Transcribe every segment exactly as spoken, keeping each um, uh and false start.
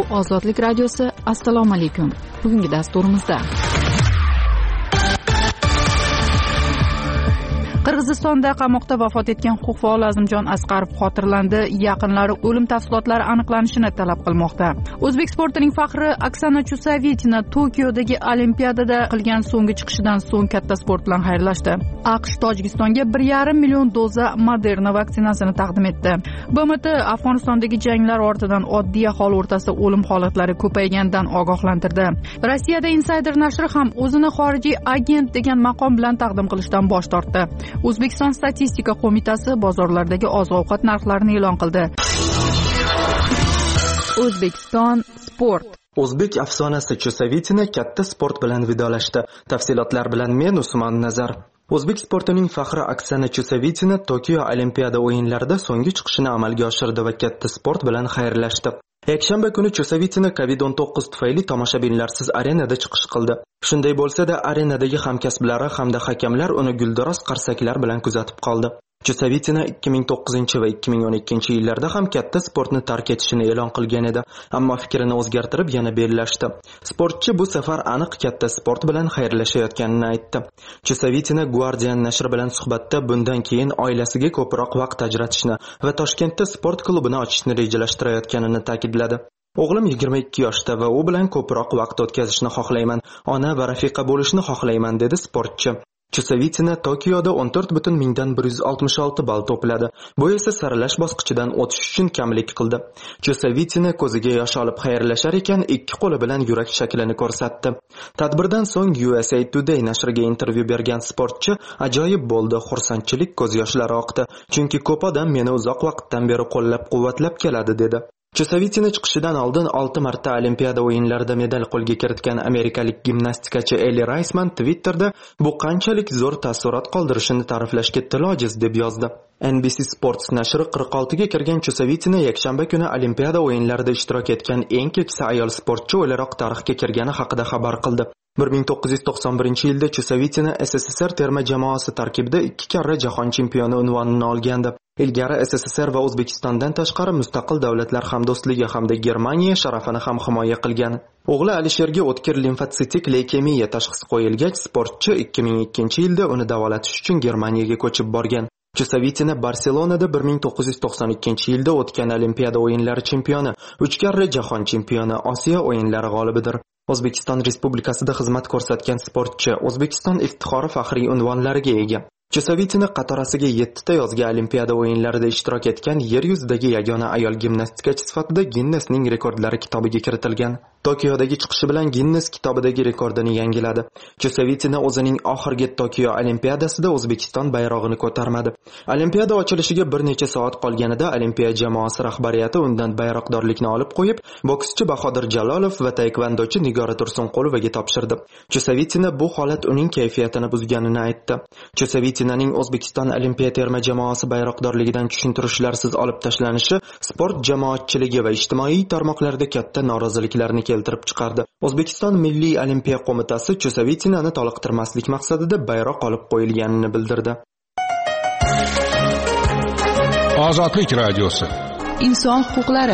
Ozodlik radiosi, assalomu alaykum. Bugungi dasturimizda Qirg'izistonda qamoqda vafot etgan huquq faol Azimjon Asqarov xotirlandi. Yaqinlari o'lim tafsilotlari aniqlanishini talab qilmoqda. O'zbek sportining faxri Oksana Chusovitina Tokiodagi Olimpiadada qilgan so'nggi chiqishidan so'ng katta sport bilan xayrlashdi. AQSh Tojikistonga bir yarim million doza Moderna vaksinasini taqdim etdi. B M T Afg'onistondagi janglar ortidan oddiy aholi o'rtasida o'lim holatlari ko'payganidan ogohlantirdi. Rossiyada Insider nashri ham o'zini xorijiy agent degan maqom bilan taqdim qilishdan bosh tortdi. O'zbekiston statistika qo'mitasi bozorlardagi oziq-ovqat narxlarini e'lon qildi. O'zbekiston sport. O'zbek afsonasi Chusovitina katta sport bilan vidolashdi. Tafsilotlar bilan men Usmon Nazar. O'zbek sportining faxri Oksana Chusovitina Tokio Olimpiada o'yinlarida so'nggi chiqishini amalga oshirdi va katta sport bilan xayrlashdi. Yakshanba kuni Chusovitina covid o'n to'qqiz tufayli tomoshabinlarsiz arenada chiqish qildi. Shunday bo'lsa-da, arenadagi hamkasblari hamda hakamlar uni gulduros qarsaklar bilan kuzatib qoldi. Chusovitina ikki ming to'qqizinchi va ikki ming o'n ikkinchi yillarda ham katta sportni tark etishini e'lon qilgan edi, ammo fikrini o'zgartirib yana bellashdi. Sportchi bu safar aniq katta sport bilan xayrlashayotganini aytdi. Chusovitina Guardian nashri bilan suhbatda bundan keyin oilasiga ko'proq vaqt ajratishni va Toshkentda sport klubini ochishni rejalashtirayotganini ta'kidladi. O'g'lim yigirma ikki yoshda va u bilan ko'proq vaqt o'tkazishni xohlayman, ona va rafiqa bo'lishni xohlayman, dedi sportchi. Chusovitina Tokioda o'n to'rt butun mingdan bir yuz oltmish olti ball to'pladi. Bu esa saralash bosqichidan o'tish uchun kamlik qildi. Chusovitina ko'ziga yosh olib xayrlashar ekan, ikki qo'li bilan yurak shaklini ko'rsatdi. Tadbirdan so'ng U S A Today nashriga intervyu bergan sportchi ajoyib bo'ldi, xursandchilik ko'z yoshlari oqdi, chunki ko'p odam meni uzoq vaqtdan beri qo'llab-quvvatlab keladi, dedi. Chusovitina chiqishidan oldin olti marta Olimpiada o'yinlarida medal qo'lga kiritgan amerikalik gimnastikachi Ellie Raisman Twitterda bu qanchalik zo'r taassurot qoldirishini ta'riflashga til ojiz deb yozdi. N B C Sports nashri qirq oltiga kirgan Chusovitina yakshanba kuni Olimpiada o'yinlarida ishtirok etgan eng keksa ayol sportchi o'laroq tarixga kirgani haqida xabar qildi. bir ming to'qqiz yuz to'qson birinchi yilda Chusovitina S S S R terma jamoasi tarkibida ikki karra jahon chempioni unvonini olgandi. Ilgari S S S R va O'zbekistondan tashqari mustaqil davlatlar hamdo'stligi hamda Germaniya sharafini ham himoya qilgan. O'g'li Alisherga o'tkir limfatsitik leykemiya tashxisi qo'yilgach, sportchi ikki ming ikkinchi yilda uni davolatish uchun Germaniyaga ko'chib borgan. Chusovitina Barselonada bir ming to'qqiz yuz to'qson ikkinchi yilda o'tgan Olimpiada o'yinlari chempioni, uch karra jahon chempioni, Osiyo o'yinlari g'olibidir. O'zbekiston Respublikasida xizmat ko'rsatgan sportchi O'zbekiston iftixori faxriy unvonlariga ega. Chusovitina qatorasiga yetti ta yozgi Olimpiada o'yinlarida ishtirok etgan yer yuzidagi yagona ayol gimnastikachi sifatida Ginnesning rekordlari kitobiga kiritilgan. Tokiodagi chiqishi bilan Ginnes kitobidagi rekordini yangiladi. Chusovitina o'zining oxirgi Tokio Olimpiadasida O'zbekiston bayrog'ini ko'tarmadi. Olimpiada ochilishiga bir necha soat qolganida Olimpiya jamoasi rahbariyati undan bayroqdorlikni olib qo'yib, bokschi Bahodir Jalolov va taekvondochi Nigora Tursunqulovaga topshirdi. Chusovitina bu holat uning kayfiyatini buzganini aytdi. Chusovitinaning O'zbekiston Olimpiya terma jamoasi bayroqdorligidan tushuntirishlarsiz olib tashlanishi sport jamoatchiligi va ijtimoiy tarmoqlarda katta noroziliklarni keltirib chiqardi. O'zbekiston Milliy Olimpiya qo'mitasi Chusovitinani toliqtirmaslik maqsadida bayroq olib qo'yilganini bildirdi. Ozodlik radiosi. Inson huquqlari.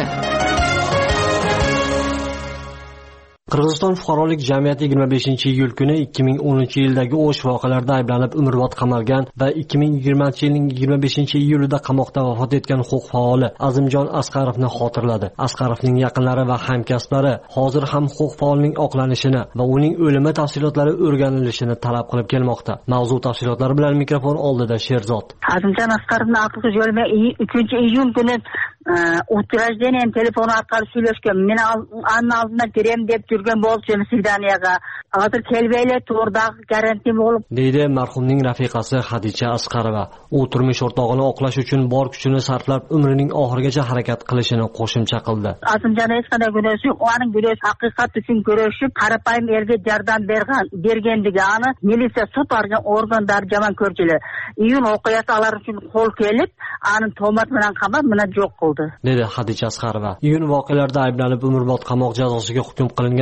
Qirg'iziston fuqarolik jamiyati yigirma beshinchi iyul kuni ikki ming o'ninchi yildagi o'sh voqealarida ayblanib umrbod qamalgan va ikki ming yigirmanchi yilning yigirma beshinchi iyulida qamoqda vafot etgan huquq faoli Azimjon Asqarovni xotirladi. Asqarovning yaqinlari va hamkasblari hozir ham huquq faolining oqlanishini va uning o'limi tafsilotlari o'rganilishini talab qilib kelmoqda. Mavzu tafsilotlari bilan mikrofon oldida Sherzod. Azimjon Asqarovning aqlsiz yo'lma uchinchi iyul kuni uchrashgan telefon orqali сөйлешкен. Men anna kirem deb turgan bo'lsin Sidaniyaga. Hozir kelbaylar to'g'ridan karantin bo'lib, deydi marhumning rafiqasi Xadicha Asqarova. U turmush o'rtog'ini oqlash uchun bor kuchini sarflab umrining oxirigacha harakat qilishini qo'shimcha qildi. Azimjon hech qanday gunohi yo'q. Uning gunohi haqiqat uchun kurashib, qarapayim erga yordam bergan, bergandigini militsiya sud organlari jamon ko'rchilar. Iyun o'qiyasi alar uchun qo'l kelib, ani to'mat bilan qamab, mana yo'q qildi, dedi Xadicha Asqarova. Iyun voqealarida ayblanib umrbod qamoq jazosiga hukm qilingan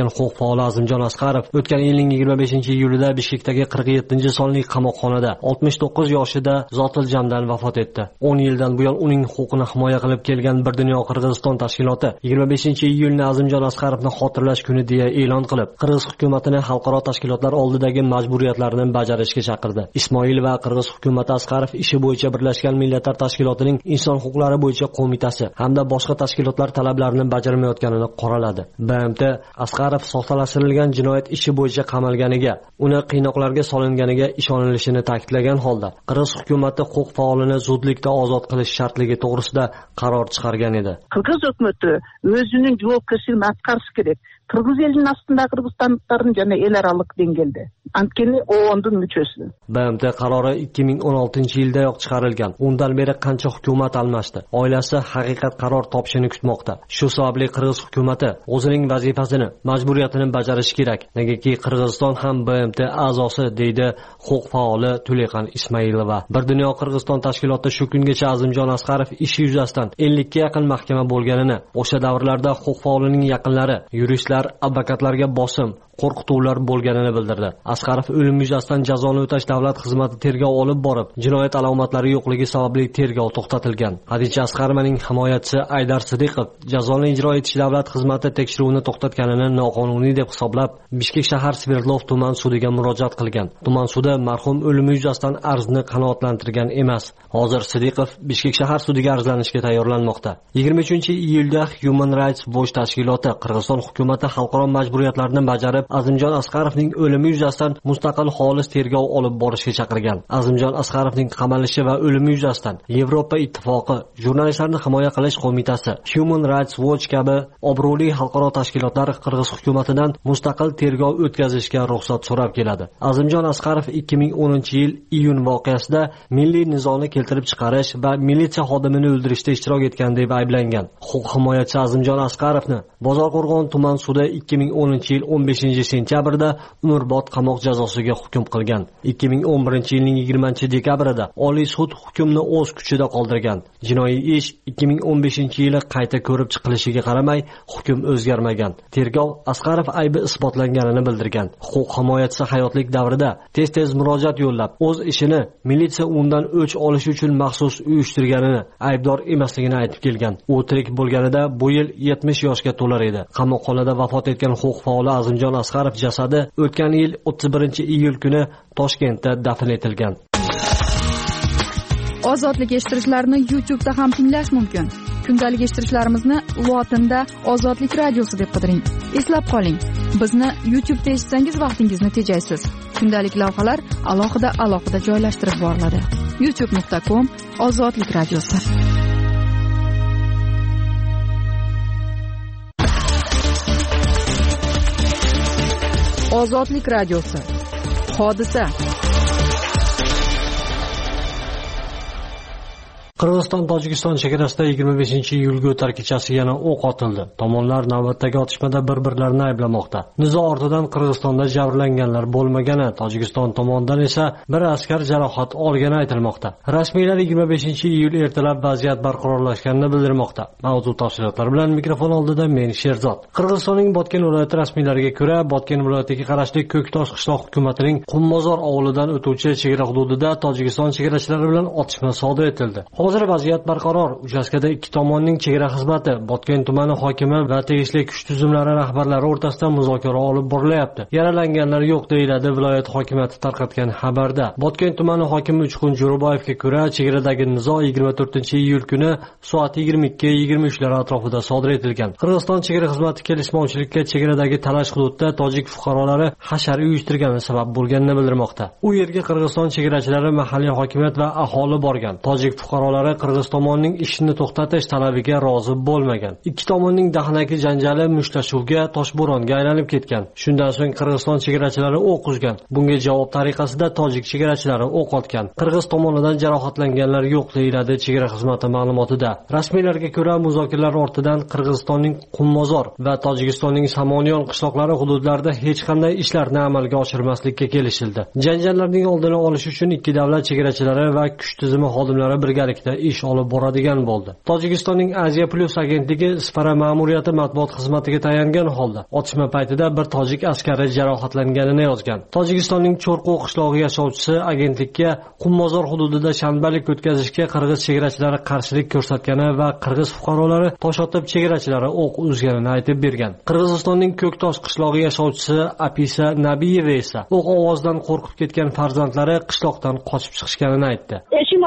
etgan huquq faoli Azimjon Asqarov o'tgan yilning yigirma beshinchi iyulida Bishkekdagi qirq yettinchi sonli qamoqxonada oltmish to'qqiz yoshida zotil jamdan vafot etdi. o'n yildan buyon uning huquqini himoya qilib kelgan Bir dunyo Qirg'iziston tashkiloti yigirma beshinchi iyulni Azimjon Asqarovni xotirlash kuni deya e'lon qilib, Qirg'iz hukumatini xalqaro tashkilotlar oldidagi majburiyatlarini bajarishga chaqirdi. Ismoil va Qirg'iz hukumati Asqarov ishi bo'yicha Birlashgan Millatlar Tashkilotining Inson huquqlari bo'yicha qo'mitasi hamda boshqa tashkilotlar talablarini bajarmayotganini qoraladi. B M T Asqarov soxtalashtirilgan jinoyat ishi bo'yicha qamalganiga, uni qiynoqlarga solinganiga ishonilishini ta'kidlagan holda, Qirg'iz hukumati huquq faolini zudlikda ozod qilish shartligi to'g'risida qaror chiqargan edi. Qirg'iz hukumati o'zining javobgarchiligini atqarishi kerak. Qirg'iz elining ostida Qirg'izistonliklarning yana el arалық dengelde. Antkeni O O N'ning müchesi. B M T qarori ikki ming o'n oltinchi yildayoq chiqarilgan. Undan beri qancha hukumat almashdi. Oilasi haqiqat qaror topishini kutmoqda. Shu sababli Qirg'iz hukumati o'zining vazifasini, majburiyatini bajarishi kerak. Negaki Qirg'iziston ham B M T a'zosi, deydi huquq faoli Tuleqan Ismailova. Bir dunyo Qirg'iziston tashkiloti shu kungacha Azimjon Asqarov ishi yuzasidan ellikka yaqin mahkama bo'lganini, o'sha davrlarda huquq faolining yaqinlari, yuristlar, advokatlarga bosim, qo'rqituvlar bo'lganini bildirdi. Asqarov o'lim yuzasidan jazoni o'tash davlat xizmati tergov olib borib, jinoyat alomatlari yo'qligi sababli tergov to'xtatilgan. Hadicha Asqarovning himoyachisi Aydar Sidiqov jazoni ijro etish davlat xizmati tekshiruvini to'xtatganini noqonuniy deb hisoblab, Bishkek shahar Sverdlov tuman sudiga murojaat qilgan. Tuman sudi marhum o'limi yuzasidan arzni qanoatlantirgan emas. Hozir Sidiqov Bishkek shahar sudiga arzlanishga tayyorlanmoqda. yigirma uchinchi iyulda Human Rights Watch tashkiloti Qirg'iziston hukumati xalqaro majburiyatlarni bajarib, Azimjon Asqarovning o'limi yuzasidan mustaqil xolis tergov olib borishga chaqirgan. Azimjon Asqarovning qamalishi va o'limi yuzasidan Yevropa ittifoqi, Jurnalistlarni himoya qilish qo'mitasi, Human Rights Watch kabi obro'li xalqaro tashkilotlar Qirg'iz hukumatidan mustaqil tergov o'tkazishga ruxsat so'rab keladi. Azimjon Asqarov ikki ming o'ninchi yil iyun voqeasida milliy nizoni keltirib chiqarish va militsiya xodimini o'ldirishda ishtirok etgan deb ayblangan. Huquq himoyachisi Azimjon Asqarovni Bozorqo'rg'on tuman sudi ikki ming o'ninchi yil o'n beshinchi sentyabrda umrbod qamoq jazosiga hukm qilgan. ikki ming o'n birinchi yilning yigirmanchi dekabrida Oliy sud hukmni o'z kuchida qoldirgan. Jinoiy ish ikki ming o'n beshinchi yili qayta ko'rib chiqilishiga qaramay hukm o'zgarmagan. Tergov Asqarov aybi isbotlanganini bildirgan. Huquq himoyachisi hayotlik davrida tez-tez murojaat yo'llab, o'z ishini militsiya undan o'ch olish uchun maxsus uyushtirganini, aybdor emasligini aytib kelgan. U tirik bo'lganida bu yil yetmish yoshga to'lar edi. Qamoqxonada vafot etgan huquq faoli Azimjon Asqarov jasadi o'tgan yil o'ttiz birinchi iyul kuni Toshkentda dafn etilgan. Ozodlik eshittirichlarini YouTube'da ham tinglash mumkin. Kundalik eshittirishlarimizni lotinda Ozodlik radiosi deb qidiring. Eslab qoling, bizni YouTube'da eshitsangiz vaqtingizni tejaysiz. Kundalik lavhalar alohida alohida joylashtirib boriladi. youtube nuqta com Ozodlik radiosi. Ozodlik radiosi. Hodisa. Qirg'iziston Tojikiston chegarasida yigirma beshinchi iyulga o'tar kechasi yana o'q otildi. Tomonlar navbatdagi otishmada bir-birlarini ayblamoqda. Nizo ortidan Qirg'izistonda jabrlanganlar bo'lmagani, Tojikiston tomonidan esa bir askar jarohat olgani aytilmoqda. Rasmiylar yigirma beshinchi iyul ertalab vaziyat barqarorlashganini bildirmoqda. Mavzu tafsilotlari bilan mikrofon oldida men Sherzod. Qirg'izistonning Botken viloyati rasmiylariga ko'ra, Botken viloyatiga qarashli Ko'ktosh qishloq hukumatining Qummozor ovuldan o'tuvchi chegara hududida Tojikiston chegarachilari bilan otishma sodir etildi. Hozir vaziyat barqaror. Uchastkada ikki tomonning chegara xizmati, Botken tumani hokimi va tegishli kuch tuzumlari rahbarlari o'rtasida muzokara olib borilyapti. Yaralanganlar yo'q, deyiladi viloyat hokimiyati tarqatgan xabarda. Botken tumani hokimi Uchqun Jo'raboyevga ko'ra, chegaradagi nizo yigirma to'rtinchi iyul kuni soat yigirma ikki yigirma uch lar atrofida sodir etilgan. Qirg'iziston chegara xizmati kelishmovchilikka chegaradagi talash hududda tojik fuqarolari hashar uyushtirgani sabab bo'lganini bildirmoqda. U yerga Qirg'iziston chegarachilari, mahalliy hokimiyat va aholi borgan. Tojik fuqarolari Qirg'iz tomonining ishini to'xtatish talabiga rozi bo'lmagan. Ikki tomonning dahnaki janjali mushtlashuvga, toshbo'ronga aylanib ketgan. Shundan so'ng Qirg'iziston chegarachilari o'q uzgan. Bunga javob tariqasida tojik chegarachilari o'q otgan. Qirg'iz tomonidan jarohatlanganlar yo'q, deyiladi chegara xizmati ma'lumotida. Rasmiylarga ko'ra, muzokaralar ortidan Qirg'izistonning Qummozor va Tojikistonning Samoniyon qishloqlari hududlarida hech qanday ishlarni amalga oshirmaslikka kelishildi. Janjallarning oldini olish uchun ikki davlat chegarachilari va kuch tizimi xodimlari birgalikda yo'nalishda ish olib boradigan bo'ldi. Tojikistonning Asia Plus agentligi Sfara ma'muriyati matbuot xizmatiga tayangan holda otishma paytida bir tojik askari jarohatlanganini yozgan. Tojikistonning Cho'rqo'q qishlog'i yashovchisi agentlikka Qummozor hududida shanbalik o'tkazishga qirg'iz chegarachilari qarshilik ko'rsatgani va qirg'iz fuqarolari tosh otib chegarachilari o'q uzganini aytib bergan. Qirg'izistonning Ko'ktosh qishlog'i yashovchisi Apisa Nabiyeva esa o'q ovozidan qo'rqib ketgan farzandlari qishloqdan qochib chiqishganini aytdi.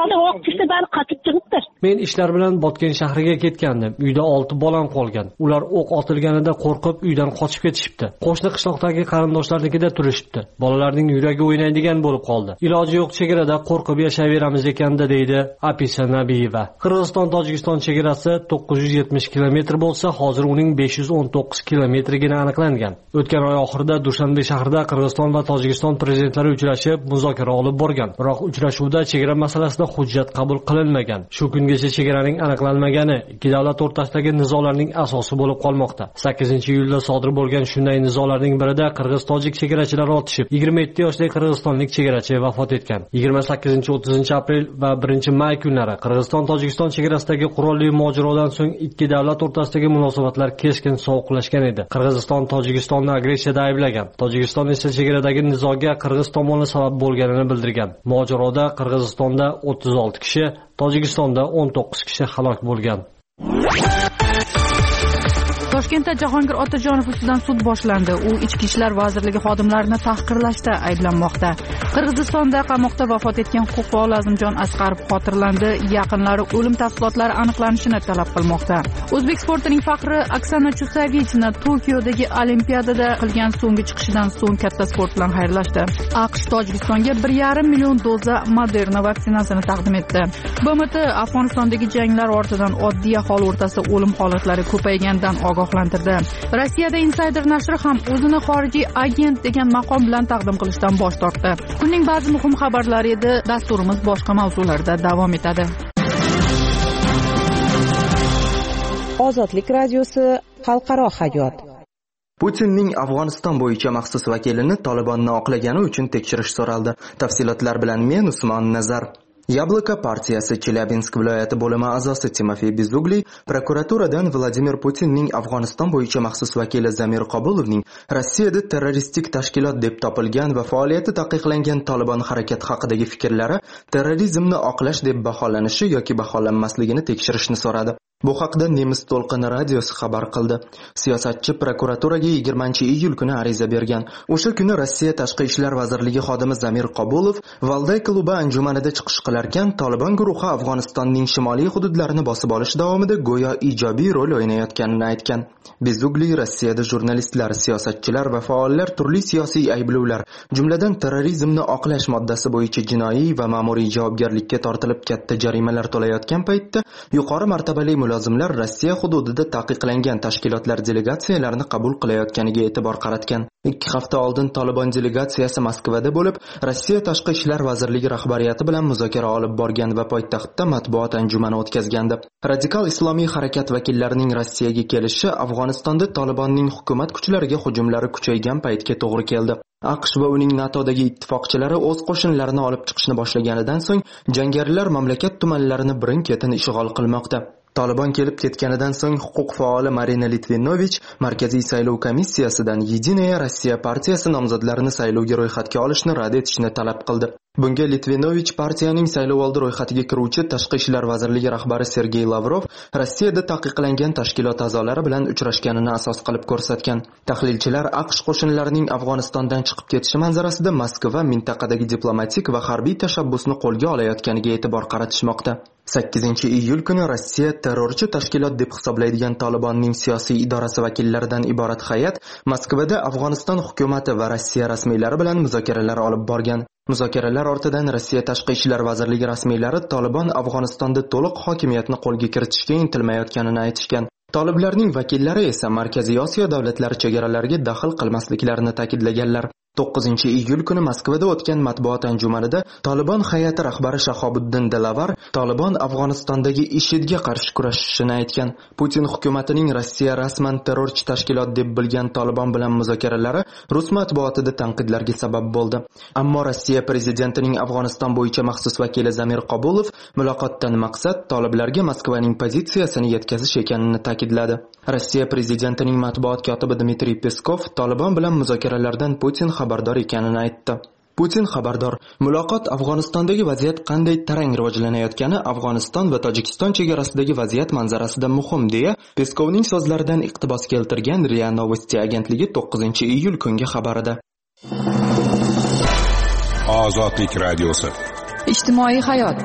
Men ishlar bilan Botken shahriga ketgandim. Uyda olti bolam qolgan. Ular o'q otilganida qo'rqib uydan qochib ketishibdi. Qo'shni qishloqdagi qarindoshlarnikida turishibdi. Bolalarning yuragi o'ynaydigan bo'lib qoldi. Iloji yo'q chegarada qo'rqib yashayveramiz ekanda, deydi Apisa Nabiyeva. Qirg'iziston-Tojikiston chegarasi to'qqiz yuz yetmish kilometr bo'lsa, hozir uning besh yuz o'n to'qqiz kilometrigina aniqlangan. O'tgan oy oxirida Dushanbe shahrida Qirg'iziston va Tojikiston prezidentlari uchrashib, muzokara olib borgan. Biroq uchrashuvda chegara masalasida hujjat qabul qilinmagan. Shu kungacha chegaraning aniqlanmagani ikki davlat o'rtasidagi nizolarning asosi bo'lib qolmoqda. sakkizinchi iyulda sodir bo'lgan shunday nizolarning birida qirg'iz-tojik chegarachilar otishib, yigirma yetti yoshli qirg'izistonlik chegarachi vafot etgan. yigirma sakkizinchi o'ttizinchi aprel va birinchi may kunlari Qirg'iziston-Tojikiston chegarasidagi qurolli mojarodan so'ng ikki davlat o'rtasidagi munosabatlar keskin sovuqlashgan edi. Qirg'iziston Tojikistonni agressiyada ayblagan. Tojikiston esa chegaradagi nizoga Qirg'iz tomoni sabab bo'lganini bildirgan. Mojaroda Qirg'izistonda o'ttiz olti kishi, Tojikistonda o'n to'qqiz kishi halok bo'lgan. Toshkentda Jahongir Otajonov ustidan sud boshlandi. U Ichki ishlar vazirligi xodimlarini tahqirlashda ayblanmoqda. Qirg'izistonda qamoqda vafot etgan huquq faol Azimjon Asqarov xotirlandi. Yaqinlari o'lim tafsilotlari aniqlanishini talab qilmoqda. O'zbek sportining faxri Oksana Chusovitina Tokiodagi Olimpiadada qilgan so'nggi chiqishidan so'ng katta sport bilan xayrlashdi. AQSh Tojikistonga bir yarim million doza Moderna vaksinasini taqdim etdi. B M T Afg'onistondagi janglar ortidan oddiy aholi o'rtasida o'lim holatlari ko'paygandan ogohlantirdi. Rossiyada Insider nashri ham o'zini xorijiy agent degan maqom bilan taqdim qilishdan bosh tortdi. Kunning ba'zi muhim xabarlari edi. Dasturimiz boshqa mavzularda davom etadi. Ozodlik radiosi xalqaro hayot. Putinning Afg'oniston bo'yicha maxsus vakilini Tolibonni oqlagani uchun tekshirish so'raldi. Tafsilotlar bilan men Usmon Nazar. Yabloko partiyasi Chelyabinsk viloyati bo'limi a'zosi Timofey Bezugli prokuraturadan Vladimir Putinning Afg'oniston bo'yicha maxsus vakili Zamir Qobulovning Rossiyada terroristik tashkilot deb topilgan va faoliyati taqiqlangan Tolibon harakati haqidagi fikrlari terrorizmni oqlash deb baholanishi yoki baholanmasligini tekshirishni so'radi. Bu haqda Nemis to'lqini radiosi xabar qildi. Siyosatchi prokuraturaga yigirmanchi iyul kuni ariza bergan. O'sha kuni Rossiya Tashqi ishlar vazirligi xodimi Zamir Qobulov Valday klubi anjumanida chiqish qilarkan, Tolibon guruhi Afg'onistonning shimoliy hududlarini bosib olish davomida go'yo ijobiy rol o'ynayotganini aytgan. Bezugli Rossiyada jurnalistlar, siyosatchilar va faollar turli siyosiy ayblovlar, jumladan terrorizmni oqlash moddasi bo'yicha jinoiy va ma'muriy javobgarlikka tortilib katta jarimalar to'layotgan paytda yuqori martabali mulozimlar Rossiya hududida taqiqlangan tashkilotlar delegatsiyalarini qabul qilayotganiga e'tibor qaratgan. Ikki hafta oldin Tolibon delegatsiyasi Moskvada bo'lib, Rossiya Tashqi ishlar vazirligi rahbariyati bilan muzokara olib borgan va poytaxtda matbuot anjumani o'tkazgandi. Radikal islomiy harakat vakillarining Rossiyaga kelishi Afg'onistonda Tolibonning hukumat kuchlariga hujumlari kuchaygan paytga to'g'ri keldi. AQSh va uning NATOdagi ittifoqchilari o'z qo'shinlarini olib chiqishni boshlaganidan so'ng jangarilar mamlakat tumanlarini birin-ketin ishg'ol qilmoqda. Tolibon kelib ketganidan so'ng huquq faoli Marina Litvinovich Markaziy saylov komissiyasidan Yedinaya Rossiya partiyasi nomzodlarini saylovga ro'yxatga olishni rad etishni talab qildi. Bunga Litvinovich partiyaning saylovoldi ro'yxatiga kiruvchi Tashqi ishlar vazirligi rahbari Sergey Lavrov Rossiyada taqiqlangan tashkilot a'zolari bilan uchrashganini asos qilib ko'rsatgan. Tahlilchilar AQSh qo'shinlarining Afg'onistondan chiqib ketishi manzarasida Moskva mintaqadagi diplomatik va harbiy tashabbusni qo'lga olayotganiga e'tibor qaratishmoqda. sakkizinchi iyul kuni Rossiya terrorchi tashkilot deb hisoblaydigan Tolibonning siyosiy idorasi vakillaridan iborat hay'at Moskvada Afg'oniston hukumati va Rossiya rasmiylari bilan muzokaralar olib borgan. Muzokaralar ortidan Rossiya Tashqi ishlar vazirligi rasmiylari Tolibon Afg'onistonda to'liq hokimiyatni qo'lga kiritishga intilmayotganini aytishgan. Toliblarning vakillari esa Markaziy Osiyo davlatlari chegaralariga daxl qilmasliklarini ta'kidlaganlar. to'qqizinchi iyul kuni Moskvada o'tgan matbuot anjumanida Taliban hay'ati rahbari Shahobuddin Dilavar Taliban Afg'onistondagi IShIDga qarshi kurashishini aytgan. Putin hukumatining Rossiya rasman terrorchi tashkilot deb bilgan Taliban bilan muzokaralari Rus matbuotida tanqidlarga sabab bo'ldi. Ammo Rossiya prezidentining Afg'oniston bo'yicha maxsus vakili Zamir Qobulov muloqotdan maqsad toliblarga Moskvaning pozitsiyasini yetkazish ekanini ta'kidladi. Rossiya prezidentining matbuot kotibi Dmitriy Peskov Taliban bilan muzokaralardan Putin xabardor ekanini aytdi. Putin xabardor. Muloqot Afg'onistondagi vaziyat qanday tarang rivojlanayotgani Afg'oniston va Tojikiston chegarasidagi vaziyat manzarasida muhim deya Peskovning so'zlaridan iqtibos keltirgan R I A Novosti agentligi to'qqizinchi iyul kungi xabarida. Ozodlik radiosi. Ijtimoiy hayot.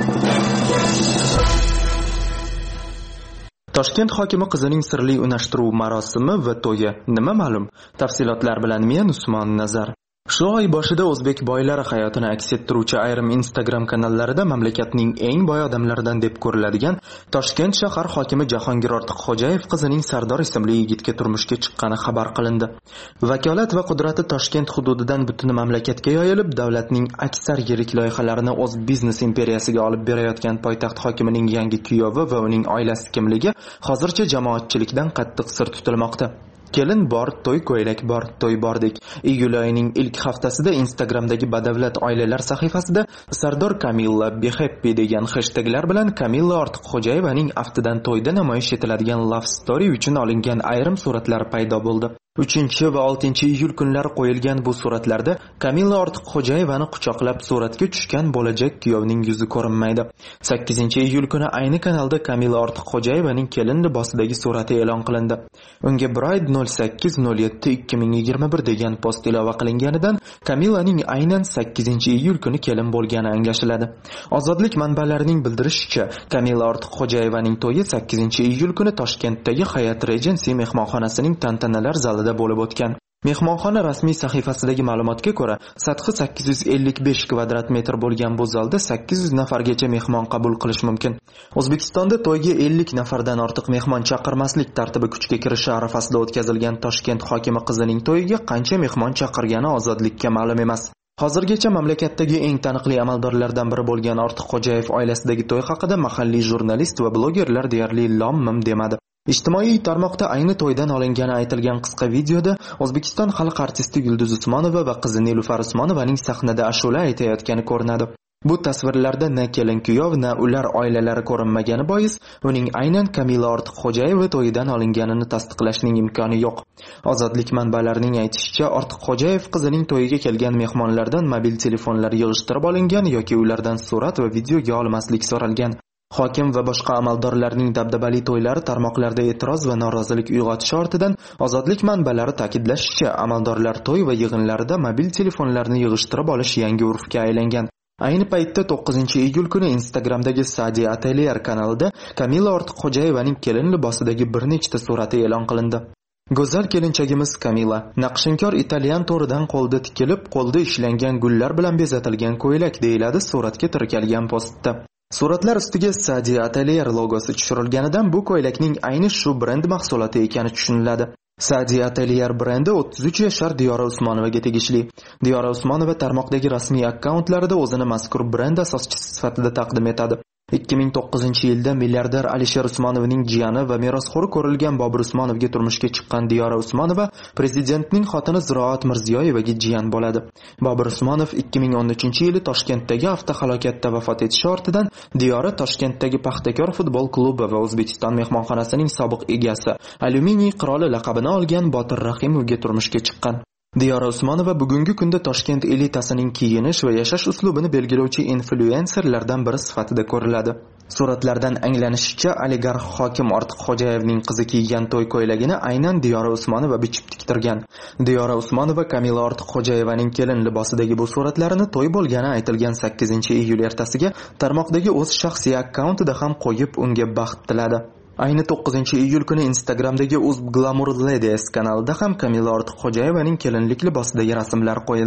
Toshkent hokimi qizining sirli unashtiruv marosimi va to'yi nima ma'lum? Tafsilotlar bilan men Usmon Nazar. Shu oy boshida o'zbek boylari hayotini aks ettiruvchi ayrim Instagram kanallarida mamlakatning eng boy odamlaridan deb ko'riladigan Toshkent shahar hokimi Jahongir Ortiqxo'jayev qizining Sardor ismli yigitga turmushga chiqqani xabar qilindi. Vakolat va qudrati Toshkent hududidan butun mamlakatga yoyilib, davlatning aksar yirik loyihalarini o'z biznes imperiyasiga olib berayotgan poytaxt hokimining yangi kuyovi va uning oilasi kimligi hozircha jamoatchilikdan qattiq sir tutilmoqda. Kelin bor, to'y ko'ylak bor, to'y bordik. Iyul oyining ilk haftasida Instagramdagi badavlat oilalar sahifasida Sardor Kamilla Be Happy degan hashtaglar bilan Kamilla Ortiqxo'jayevaning aftidan to'yda namoyish etiladigan love story uchun olingan ayrim suratlar paydo bo'ldi. uchinchi va oltinchi iyul kunlari qo'yilgan bu suratlarda Kamilla Ortiqxo'jayevani quchoqlab suratga tushgan bo'lajak kuyovning yuzi ko'rinmaydi. sakkizinchi iyul kuni ayni kanalda Kamilla Ortiqxo'jayevaning kelin libosidagi surati e'lon qilindi. Unga Bride nol sakkiz nol yetti ikki ming yigirma bir degan post ilova qilinganidan Kamillaning aynan sakkizinchi iyul kuni kelin bo'lgani anglashiladi. Ozodlik manbalarining bildirishicha, Kamilla Ortiqxo'jayevaning to'yi sakkizinchi iyul kuni Toshkentdagi Hyatt Regency mehmonxonasining tantanalar zalida bo'lib o'tgan. Mehmonxona rasmiy sahifasidagi ma'lumotga ko'ra, sathi sakkiz yuz ellik besh kvadrat metr bo'lgan bu zalda sakkiz yuz nafargacha mehmon qabul qilish mumkin. O'zbekistonda to'yga ellik nafardan ortiq mehmon chaqirmaslik tartibi kuchga kirishi arafasida o'tkazilgan Toshkent hokimi qizining to'yiga qancha mehmon chaqirgani ozodlikka ma'lum emas. Hozirgacha mamlakatdagi eng taniqli amaldorlardan biri bo'lgan Ortiqxo'jayev oilasidagi to'y haqida mahalliy jurnalist va blogerlar deyarli lom-mim demadi. Ijtimoiy tarmoqda ayni to'ydan olingani aytilgan qisqa videoda O'zbekiston xalq artisti Yulduz Usmonova va qizi Nilufar Usmonovaning sahnada ashula aytayotgani ko'rinadi. Bu tasvirlarda na kelin kuyov, na ular oilalari ko'rinmagani bois, uning aynan Kamilla Ortiqxo'jayeva to'yidan olinganini tasdiqlashning imkoni yo'q. Ozodlik manbalarining aytishicha, Ortiqxo'jayev qizining to'yiga kelgan mehmonlardan mobil telefonlar yig'ishtirib olingan yoki ulardan surat va videoga olmaslik so'ralgan. Hokim va boshqa amaldorlarning dabdabali to'ylari tarmoqlarda e'tiroz va norozilik uyg'otishi ortidan ozodlik manbalari ta'kidlashicha, amaldorlar to'y va yig'inlarida mobil telefonlarni yig'ishtirib olish yangi urfga aylangan. Ayni paytda to'qqizinchi iyul kuni Instagramdagi Sadi Atelier kanalida Kamilla Ortiqxo'jayevaning kelin libosidagi bir nechta surati e'lon qilindi. Go'zal kelinchagimiz Kamilla naqshinkor italyan to'ridan qo'lda tikilib, qo'lda ishlangan gullar bilan bezatilgan ko'ylak deyiladi suratga tirkalgan postda. Suratlar ustiga Sadi Atelier logosi tushirilganidan bu ko'ylakning ayni shu brend mahsuloti ekani tushuniladi. Sadi Atelier brendi o'ttiz uch yashar Diyora Usmonovaga tegishli. Diyora Usmonova tarmoqdagi rasmiy akkauntlarida o'zini mazkur brend asoschisi sifatida taqdim etadi. ikki ming to'qqizinchi yilda milliarder Alisher Usmonovning jiyani va merosxo'ri ko'rilgan Bobur Usmonovga turmushga chiqqan Diyora Usmonova prezidentning xotini Ziroat Mirziyoyevaga jiyan bo'ladi. Bobur Usmonov ikki ming o'n uchinchi yili Toshkentdagi avtohalokatda vafot etishi ortidan Diyora Toshkentdagi Paxtakor futbol klubi va O'zbekiston mehmonxonasining sobiq egasi, alyuminiy qiroli laqabini olgan Botir Rahimovga turmushga chiqqan. Diyora Usmonova bugungi kunda Toshkent elitasining kiyinish va yashash uslubini belgilovchi influenserlardan biri sifatida ko'riladi. Suratlardan anglanishicha, oligarx hokim Ortiqxo'jayevning qizi kiygan to'y ko'ylagini aynan Diyora Usmonova bichib tiktirgan. Diyora Usmonova Kamilla Ortiqxo'jayevaning kelin libosidagi bu suratlarini to'y bo'lgani aytilgan sakkizinchi iyul ertasiga tarmoqdagi o'z shaxsiy akkauntida ham qo'yib, unga baxt tiladi. Ayni to'qqizinchi iyul kuni Instagramdagi Uz Glamour Ladies kanalida ham Kamilla Ortiqxo'jayevaning kelinlik libosidagi rasmlar qo'yildi.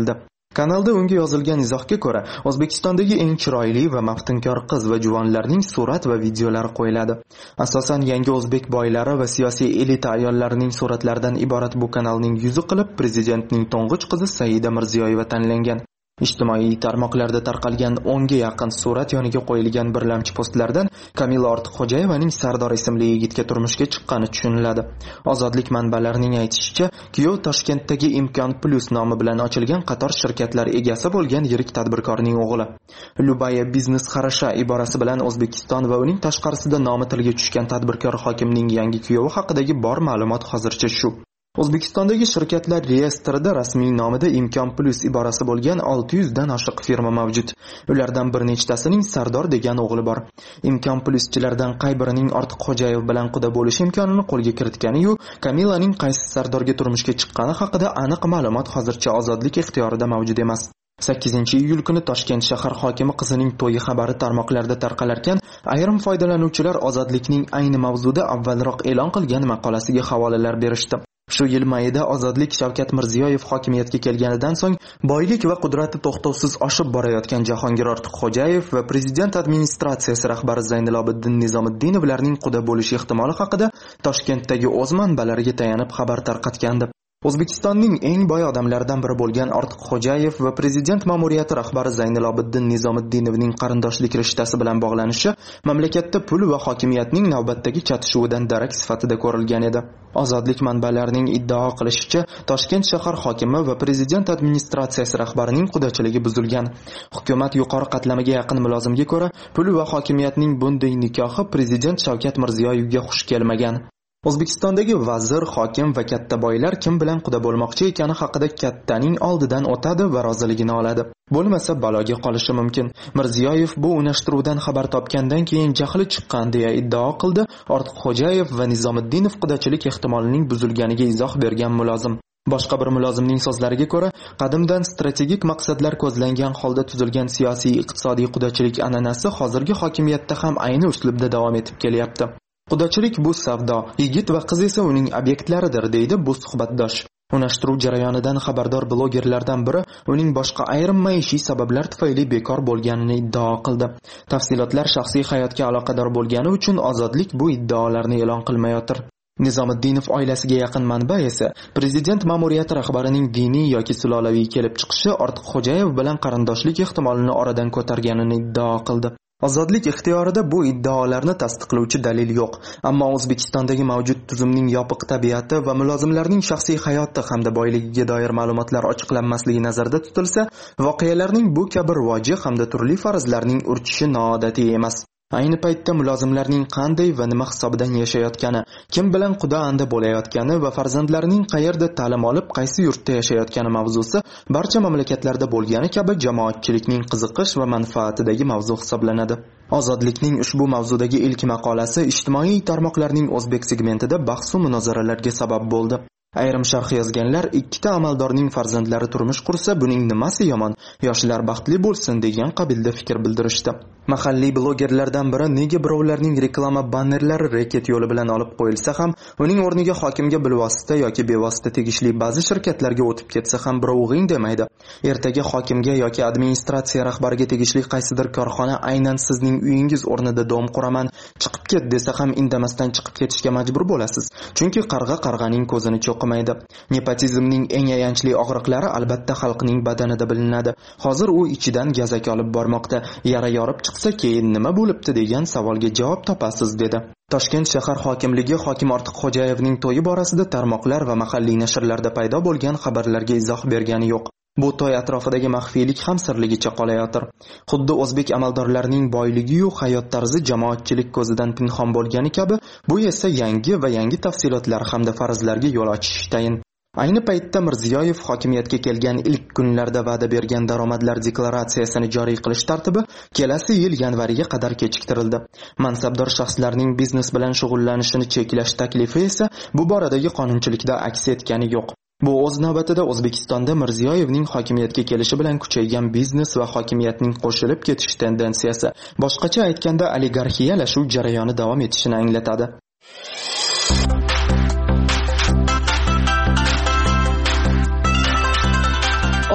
Kanalda unga yozilgan izohga ko'ra, O'zbekistondagi eng chiroyli va maftunkor qiz va juvonlarning surat va videolari qo'yiladi. Asosan yangi o'zbek boylari va siyosiy elita ayollarining suratlaridan iborat bu kanalning yuzi qilib prezidentning to'ng'ich qizi Saida Mirziyoyeva tanlangan. Ijtimoiy tarmoqlarda tarqalgan o'nga yaqin surat yoniga qo'yilgan birlamchi postlardan Kamila Ortiqxo'jayevaning Sardor ismli yigitga turmushga chiqqani tushuniladi. Ozodlik manbalarining aytishicha, kuyov Toshkentdagi Imkon Plus nomi bilan ochilgan qator shirkatlar egasi bo'lgan yirik tadbirkorning o'g'li. Lubaya Biznes Xarasha iborasi bilan O'zbekiston va uning tashqarisida nomi tilga tushgan tadbirkor hokimning yangi kuyovi haqidagi bor ma'lumot hozircha shu. O'zbekistondagi shirkatlar reyestrida rasmiy nomida Imkon Plus iborasi bo'lgan olti yuz dan oshiq firma mavjud. Ulardan bir nechtasining Sardor degan o'g'li bor. Imkon Pluschilardan qay birining Ortiqxo'jayev bilan quda bo'lish imkonini qo'lga kiritgani-yu, Kamilaning qaysi Sardorga turmushga chiqqani haqida aniq ma'lumot hozircha ozodlik ixtiyorida mavjud emas. sakkizinchi iyul kuni Toshkent shahar hokimi qizining to'yi xabari tarmoqlarda tarqalarkan, ayrim foydalanuvchilar ozodlikning ayni mavzuda avvalroq e'lon qilgan maqolasiga havolalar berishdi. Shu yil mayida Ozodlik Shavkat Mirziyoyev hokimiyatga kelganidan so'ng boylik va qudrati to'xtovsiz oshib borayotgan Jahongir Ortiqxo'jayev va prezident administratsiyasi rahbari Zaynilobiddin Nizomiddinowlarning quda bo'lish ehtimoli haqida Toshkentdagi o'z manbalariga tayanib xabar tarqatgandi. O'zbekistonning eng boy odamlaridan biri bo'lgan Ortiqxo'jayev va prezident ma'muriyati rahbari Zaynilobiddin Nizomiddinovning qarindoshlik rishtasi bilan bog'lanishi mamlakatda pul va hokimiyatning navbatdagi chatishuvidan darak sifatida ko'rilgan edi. Ozodlik manbalarining iddao qilishicha, Toshkent shahar hokimi va prezident administratsiyasi rahbarining qudachiligi buzilgan. Hukumat yuqori qatlamiga yaqin mulozimga ko'ra, pul va hokimiyatning bunday nikohi prezident Shavkat Mirziyoyevga xush kelmagan. O'zbekistondagi vazir, hokim va katta boylar kim bilan quda bo'lmoqchi ekani haqida kattaning oldidan o'tadi va roziligini oladi. Bo'lmasa baloga qolishi mumkin. Mirziyoyev bu unashtiruvdan xabar topgandan keyin jahli chiqqan deya iddao qildi. Ortiqxo'jayev va Nizomiddinov qudachilik ehtimolining buzilganiga izoh bergan mulozim. Boshqa bir mulozimning so'zlariga ko'ra, qadimdan strategik maqsadlar ko'zlangan holda tuzilgan siyosiy iqtisodiy qudachilik an'anasi hozirgi hokimiyatda ham ayni uslubda davom etib kelyapti. Qudachilik bu savdo, yigit va qiz esa uning obyektlaridir, deydi bu suhbatdosh. Unashtiruv jarayonidan xabardor blogerlardan biri uning boshqa ayrim maishiy sabablar tufayli bekor bo'lganini iddao qildi. Tafsilotlar shaxsiy hayotga aloqador bo'lgani uchun Ozodlik bu iddaolarni e'lon qilmayotir. Nizomiddinov oilasiga yaqin manba esa prezident ma'muriyati rahbarining diniy yoki sulolaviy kelib chiqishi Ortiqxo'jayev bilan qarindoshlik ehtimolini oradan ko'targanini iddao qildi. Ozodlik ixtiyorida bu iddaolarni tasdiqlovchi dalil yo'q, ammo O'zbekistondagi mavjud tuzumning yopiq tabiati va mulozimlarning shaxsiy hayoti hamda boyligiga doir ma'lumotlar ochiqlanmasligi nazarda tutilsa, voqealarning bu kabi rivoji hamda turli farazlarning urchishi noodatiy emas. Ayni paytda mulozimlarning qanday va nima hisobidan yashayotgani, kim bilan quda anda bo'layotgani va farzandlarining qayerda ta'lim olib, qaysi yurtda yashayotgani mavzusi barcha mamlakatlarda bo'lgani kabi jamoatchilikning qiziqish va manfaatidagi mavzu hisoblanadi. Ozodlikning ushbu mavzudagi ilk maqolasi ijtimoiy tarmoqlarning o'zbek segmentida bahs va munozaralarga sabab bo'ldi. Ayrim sharh yozganlar ikkita amaldorning farzandlari turmush qursa buning nimasi yomon, yoshlar baxtli bo'lsin degan qabilda fikr bildirishdi. Mahalliy blogerlardan biri nega birovlarning reklama bannerlari reket yo'li bilan olib qo'yilsa ham, uning o'rniga hokimga bilvosita yoki bevosita tegishli ba'zi shirkatlarga o'tib ketsa ham birov g'ing demaydi. Ertaga hokimga yoki administratsiya rahbariga tegishli qaysidir korxona aynan sizning uyingiz o'rnida dom quraman, chiqib ket desa ham indamasdan chiqib ketishga majbur bo'lasiz. Chunki qarg'a qarg'aning ko'zini cho'qimaydi. Nepotizmning eng ayanchli og'riqlari albatta xalqning badanida bilinadi. Hozir u ichidan gazak olib bormoqda. Yara yorib chiqsa keyin nima bo'libdi degan savolga javob topasiz dedi. Toshkent shahar hokimligi hokim Ortiqxo'jayevning to'yi borasida tarmoqlar va mahalliy nashrlarda paydo bo'lgan xabarlarga izoh bergani yo'q. Bu to'y atrofidagi maxfiylik ham sirligicha qolayotir. Xuddi o'zbek amaldorlarining boyligi-yu hayot tarzi jamoatchilik ko'zidan pinhon bo'lgani kabi, bu esa yangi va yangi tafsilotlar hamda farazlarga yo'l ochishi tayin. Ayni paytda Mirziyoyev hokimiyatga kelgan ilk kunlarda va'da bergan daromadlar deklaratsiyasini joriy qilish tartibi kelasi yil yanvariga qadar kechiktirildi. Mansabdor shaxslarning biznes bilan shug'ullanishini cheklash taklifi esa bu boradagi qonunchilikda aks etgani yo'q. Bu o'z navbatida O'zbekistonda Mirziyoyevning hokimiyatga kelishi bilan kuchaygan biznes va hokimiyatning qo'shilib ketish tendensiyasi, boshqacha aytganda oligarxiyalashuv jarayoni davom etishini anglatadi.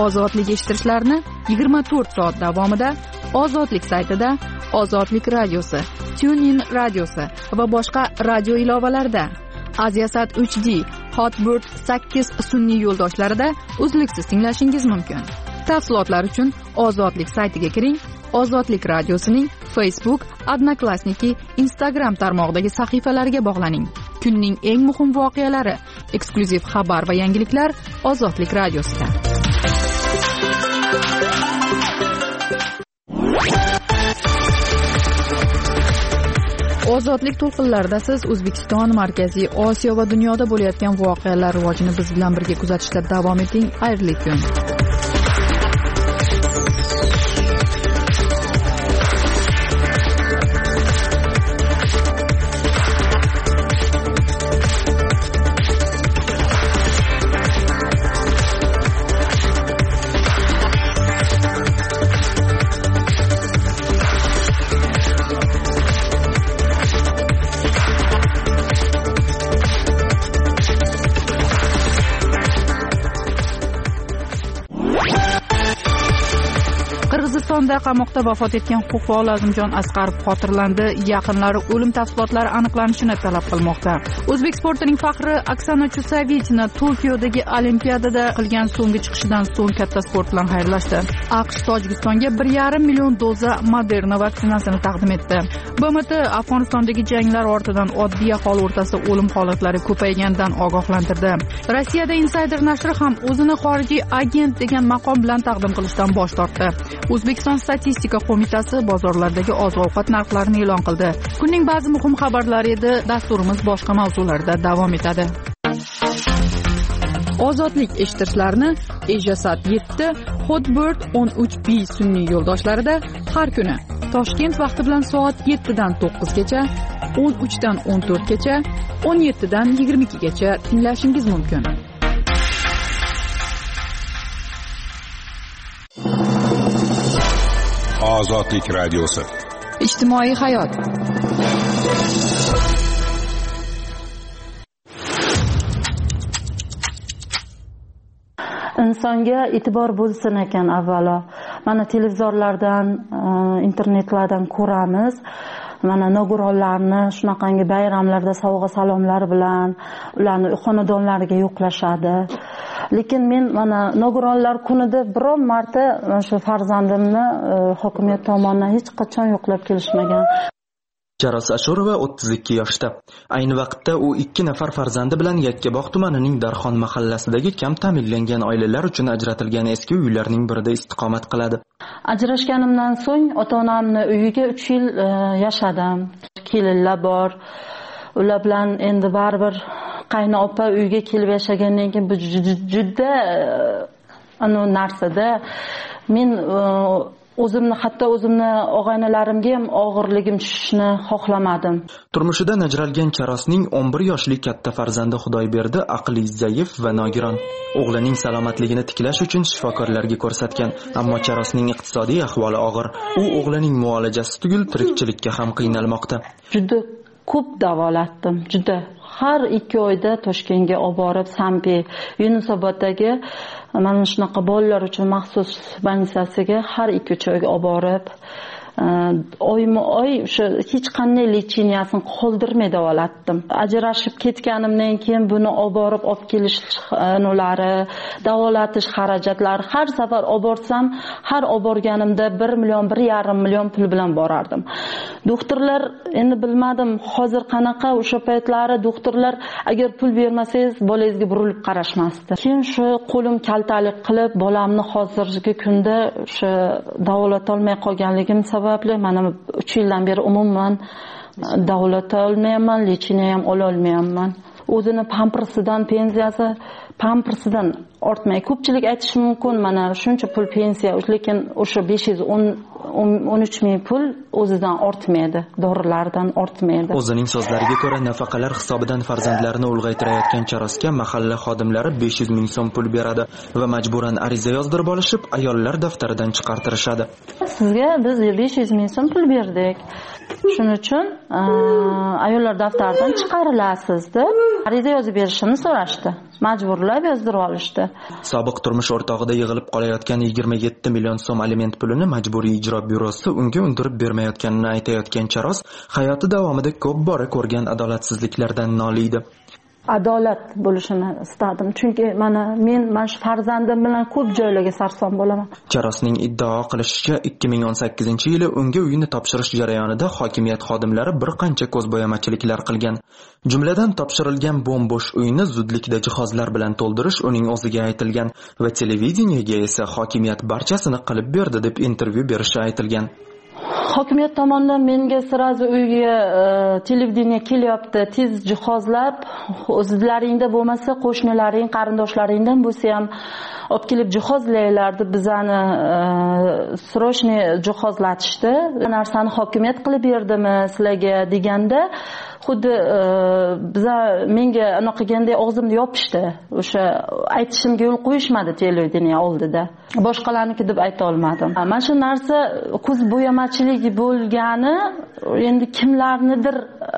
ozodlik eshittirishlarini yigirma to'rt soat davomida Ozodlik saytida, Ozodlik radiosi, TuneIn radiosi va boshqa radio ilovalarida, Aziasat uch D, Hotbird sakkiz sun'iy yo'ldoshlarida uzluksiz tinglashingiz mumkin. Tafsilotlar uchun Ozodlik saytiga kiring. Ozodlik radiosining Facebook, Odnoklassniki, Instagram tarmog'idagi sahifalariga bog'laning. Kunning eng muhim voqealari, eksklyuziv xabar va yangiliklar Ozodlik radiosida. Ozodlik to'lqinlarida siz O'zbekiston, Markaziy Osiyo va dunyoda bo'layotgan voqealar rivojini biz bilan birga kuzatishda davom eting. Xayrli kun. Qirg'izistonda qamoqda vafot etgan huquq Azimjon Asqarov xotirlandi. Yaqinlari o'lim tafsilotlari aniqlanishini talab qilmoqda. O'zbek sportining faxri Oksana Chusovitina Tokiodagi Olimpiadada qilgan so'nggi chiqishidan so'ng katta sport bilan xayrlashdi. AQSh Tojikistonga bir yarim million doza Moderna vaksinasini taqdim etdi. B M T Afg'onistondagi janglar ortidan oddiy aholi o'rtasida o'lim holatlari ko'payganidan ogohlantirdi. Rossiyada Insider nashri ham o'zini xorijiy agent degan maqom bilan taqdim qilishdan bosh tortdi. O'zbekiston statistika qo'mitasi bozorlardagi oziq-ovqat narxlarini e'lon qildi. Kunning ba'zi muhim xabarlari edi. Dasturimiz boshqa mavzularda davom etadi. Ozodlik eshittirishlarini Aziasat yetti, Hotbird o'n uch B sun'iy yo'ldoshlarida har kuni Toshkent vaqti bilan soat yettidan to'qqizgacha, o'n uchdan o'n to'rtgacha, o'n yettidan yigirma ikkigacha tinglashingiz mumkin. Ozodlik radiosi. Ijtimoiy hayot. Insonga e'tibor bo'lsin ekan avvalo. Mana televizorlardan, internetlardan ko'ramiz. Mana nogironlarni shunaqangi bayramlarda sovg'a salomlar bilan ularni xonadonlariga yo'qlashadi. Lekin men mana nogironlar kunida biron marta shu farzandimni hokimiyat tomonidan hech qachon yo'qlab kelishmagan. Jaros Ashurova o'ttiz ikki yoshda. Ayni vaqtda u ikki nafar farzandi bilan Yakkabog' tumanining Darxon mahallasidagi kam ta'minlangan oilalar uchun ajratilgan eski uylarning birida istiqomat qiladi. Ajrashganimdan so'ng ota-onamni uyiga uch yil yashadim. Kelinlar bor. Ular bilan endi baribir qayni opa uyga kelib yashagandan keyin bu juda ana narsada men o'zimni hatto o'zimni og'aynilarimga ham og'irligim tushishni xohlamadim. Turmushidan ajralgan Charosning o'n bir yoshli katta farzandi Xudoyberdi aqli zaif va nogiron. O'g'lining salomatligini tiklash uchun shifokorlarga ko'rsatgan, ammo Charosning iqtisodiy ahvoli og'ir. U o'g'lining muolajasi tugul tirikchilikka ham qiynalmoqda. Juda ko'p davolatdim, juda. Har ikki oyda Toshkentga olib borib, Sampi, Yunusoboddagi mana shunaqa bolalar uchun maxsus больницasiga har ikki oyga olib borib, oyma-oy o'sha hech qanday lecheniyasini qoldirmay davolatdim. Ajrashib ketganimdan keyin buni olib borib olib kelish nolari, davolatish xarajatlari har safar olib borsam, har olib borganimda bir million, bir yarim million pul bilan borardim. Doktorlar endi bilmadim, hozir qanaqa o'sha paytlari doktorlar agar pul bermasangiz bolangizga burilib qarashmasdi. Keyin shu qo'lim kaltalik qilib bolamni hozirgi kunda o'sha davolat olmay qolganligim sababli mana uch yildan beri umuman davolat olmayman, lecheniya ham ola olmayman. O'zini pampersidan pensiyasi pampersidan ortmay. Ko'pchilik aytishi mumkin, mana shuncha pul pensiya, lekin o'sha besh yuz o'n o'n uch ming pul o'zidan ortmaydi, dorilardan ortmaydi. O'zining so'zlariga ko'ra, nafaqalar hisobidan farzandlarini ulg'aytirayotgan Charosga mahalla xodimlari besh yuz ming so'm pul beradi va majburan ariza yozdirib olishib, ayollar daftaridan chiqartirishadi. Sizga biz besh yuz ming so'm pul berdik. Shuning uchun ayollar daftaridan chiqarilasiz deb ariza yozib berishini so'rashdi. Majburlab yozdirib olishdi. Sobiq turmush o'rtog'ida yig'ilib qolayotgan yigirma yetti million so'm aliment pulini majburiy ijro byurosi unga undirib bermayotganini aytayotgan Charos hayoti davomida ko'p bora ko'rgan adolatsizliklardan noliydi. Adolat bo'lishini istadim, chunki mana men mana shu farzandim bilan ko'p joylarga sarson bo'laman. Charosning iddao qilishicha, ikki ming o'n sakkizinchi yili unga uyini topshirish jarayonida hokimiyat xodimlari bir qancha ko'zbo'yamachiliklar qilgan. Jumladan topshirilgan bo'm-bo'sh uyni zudlikda jihozlar bilan to'ldirish uning o'ziga aytilgan va televideniyega esa hokimiyat barchasini qilib berdi deb intervyu berishi aytilgan. Hokimiyat tomonidan menga sirazi uyga televideniya kelyapti, tez jihozlab, o'zlaringda bo'lmasa qo'shnilaring, qarindoshlaringdan bo'lsa ham olib kelib jihozlaylar deb bizani srochniy jihozlatishdi. Bu narsani hokimiyat qilib berdimi sizlarga deganda, xuddi biza menga anaqa qilganday og'zimni yopishdi. O'sha aytishimga yo'l qo'yishmadi televideniya oldida. Boshqalarniki deb ayta olmadim. Mana shu narsa ko'z bo'yamachilik bo'lgani, endi kimlarnidir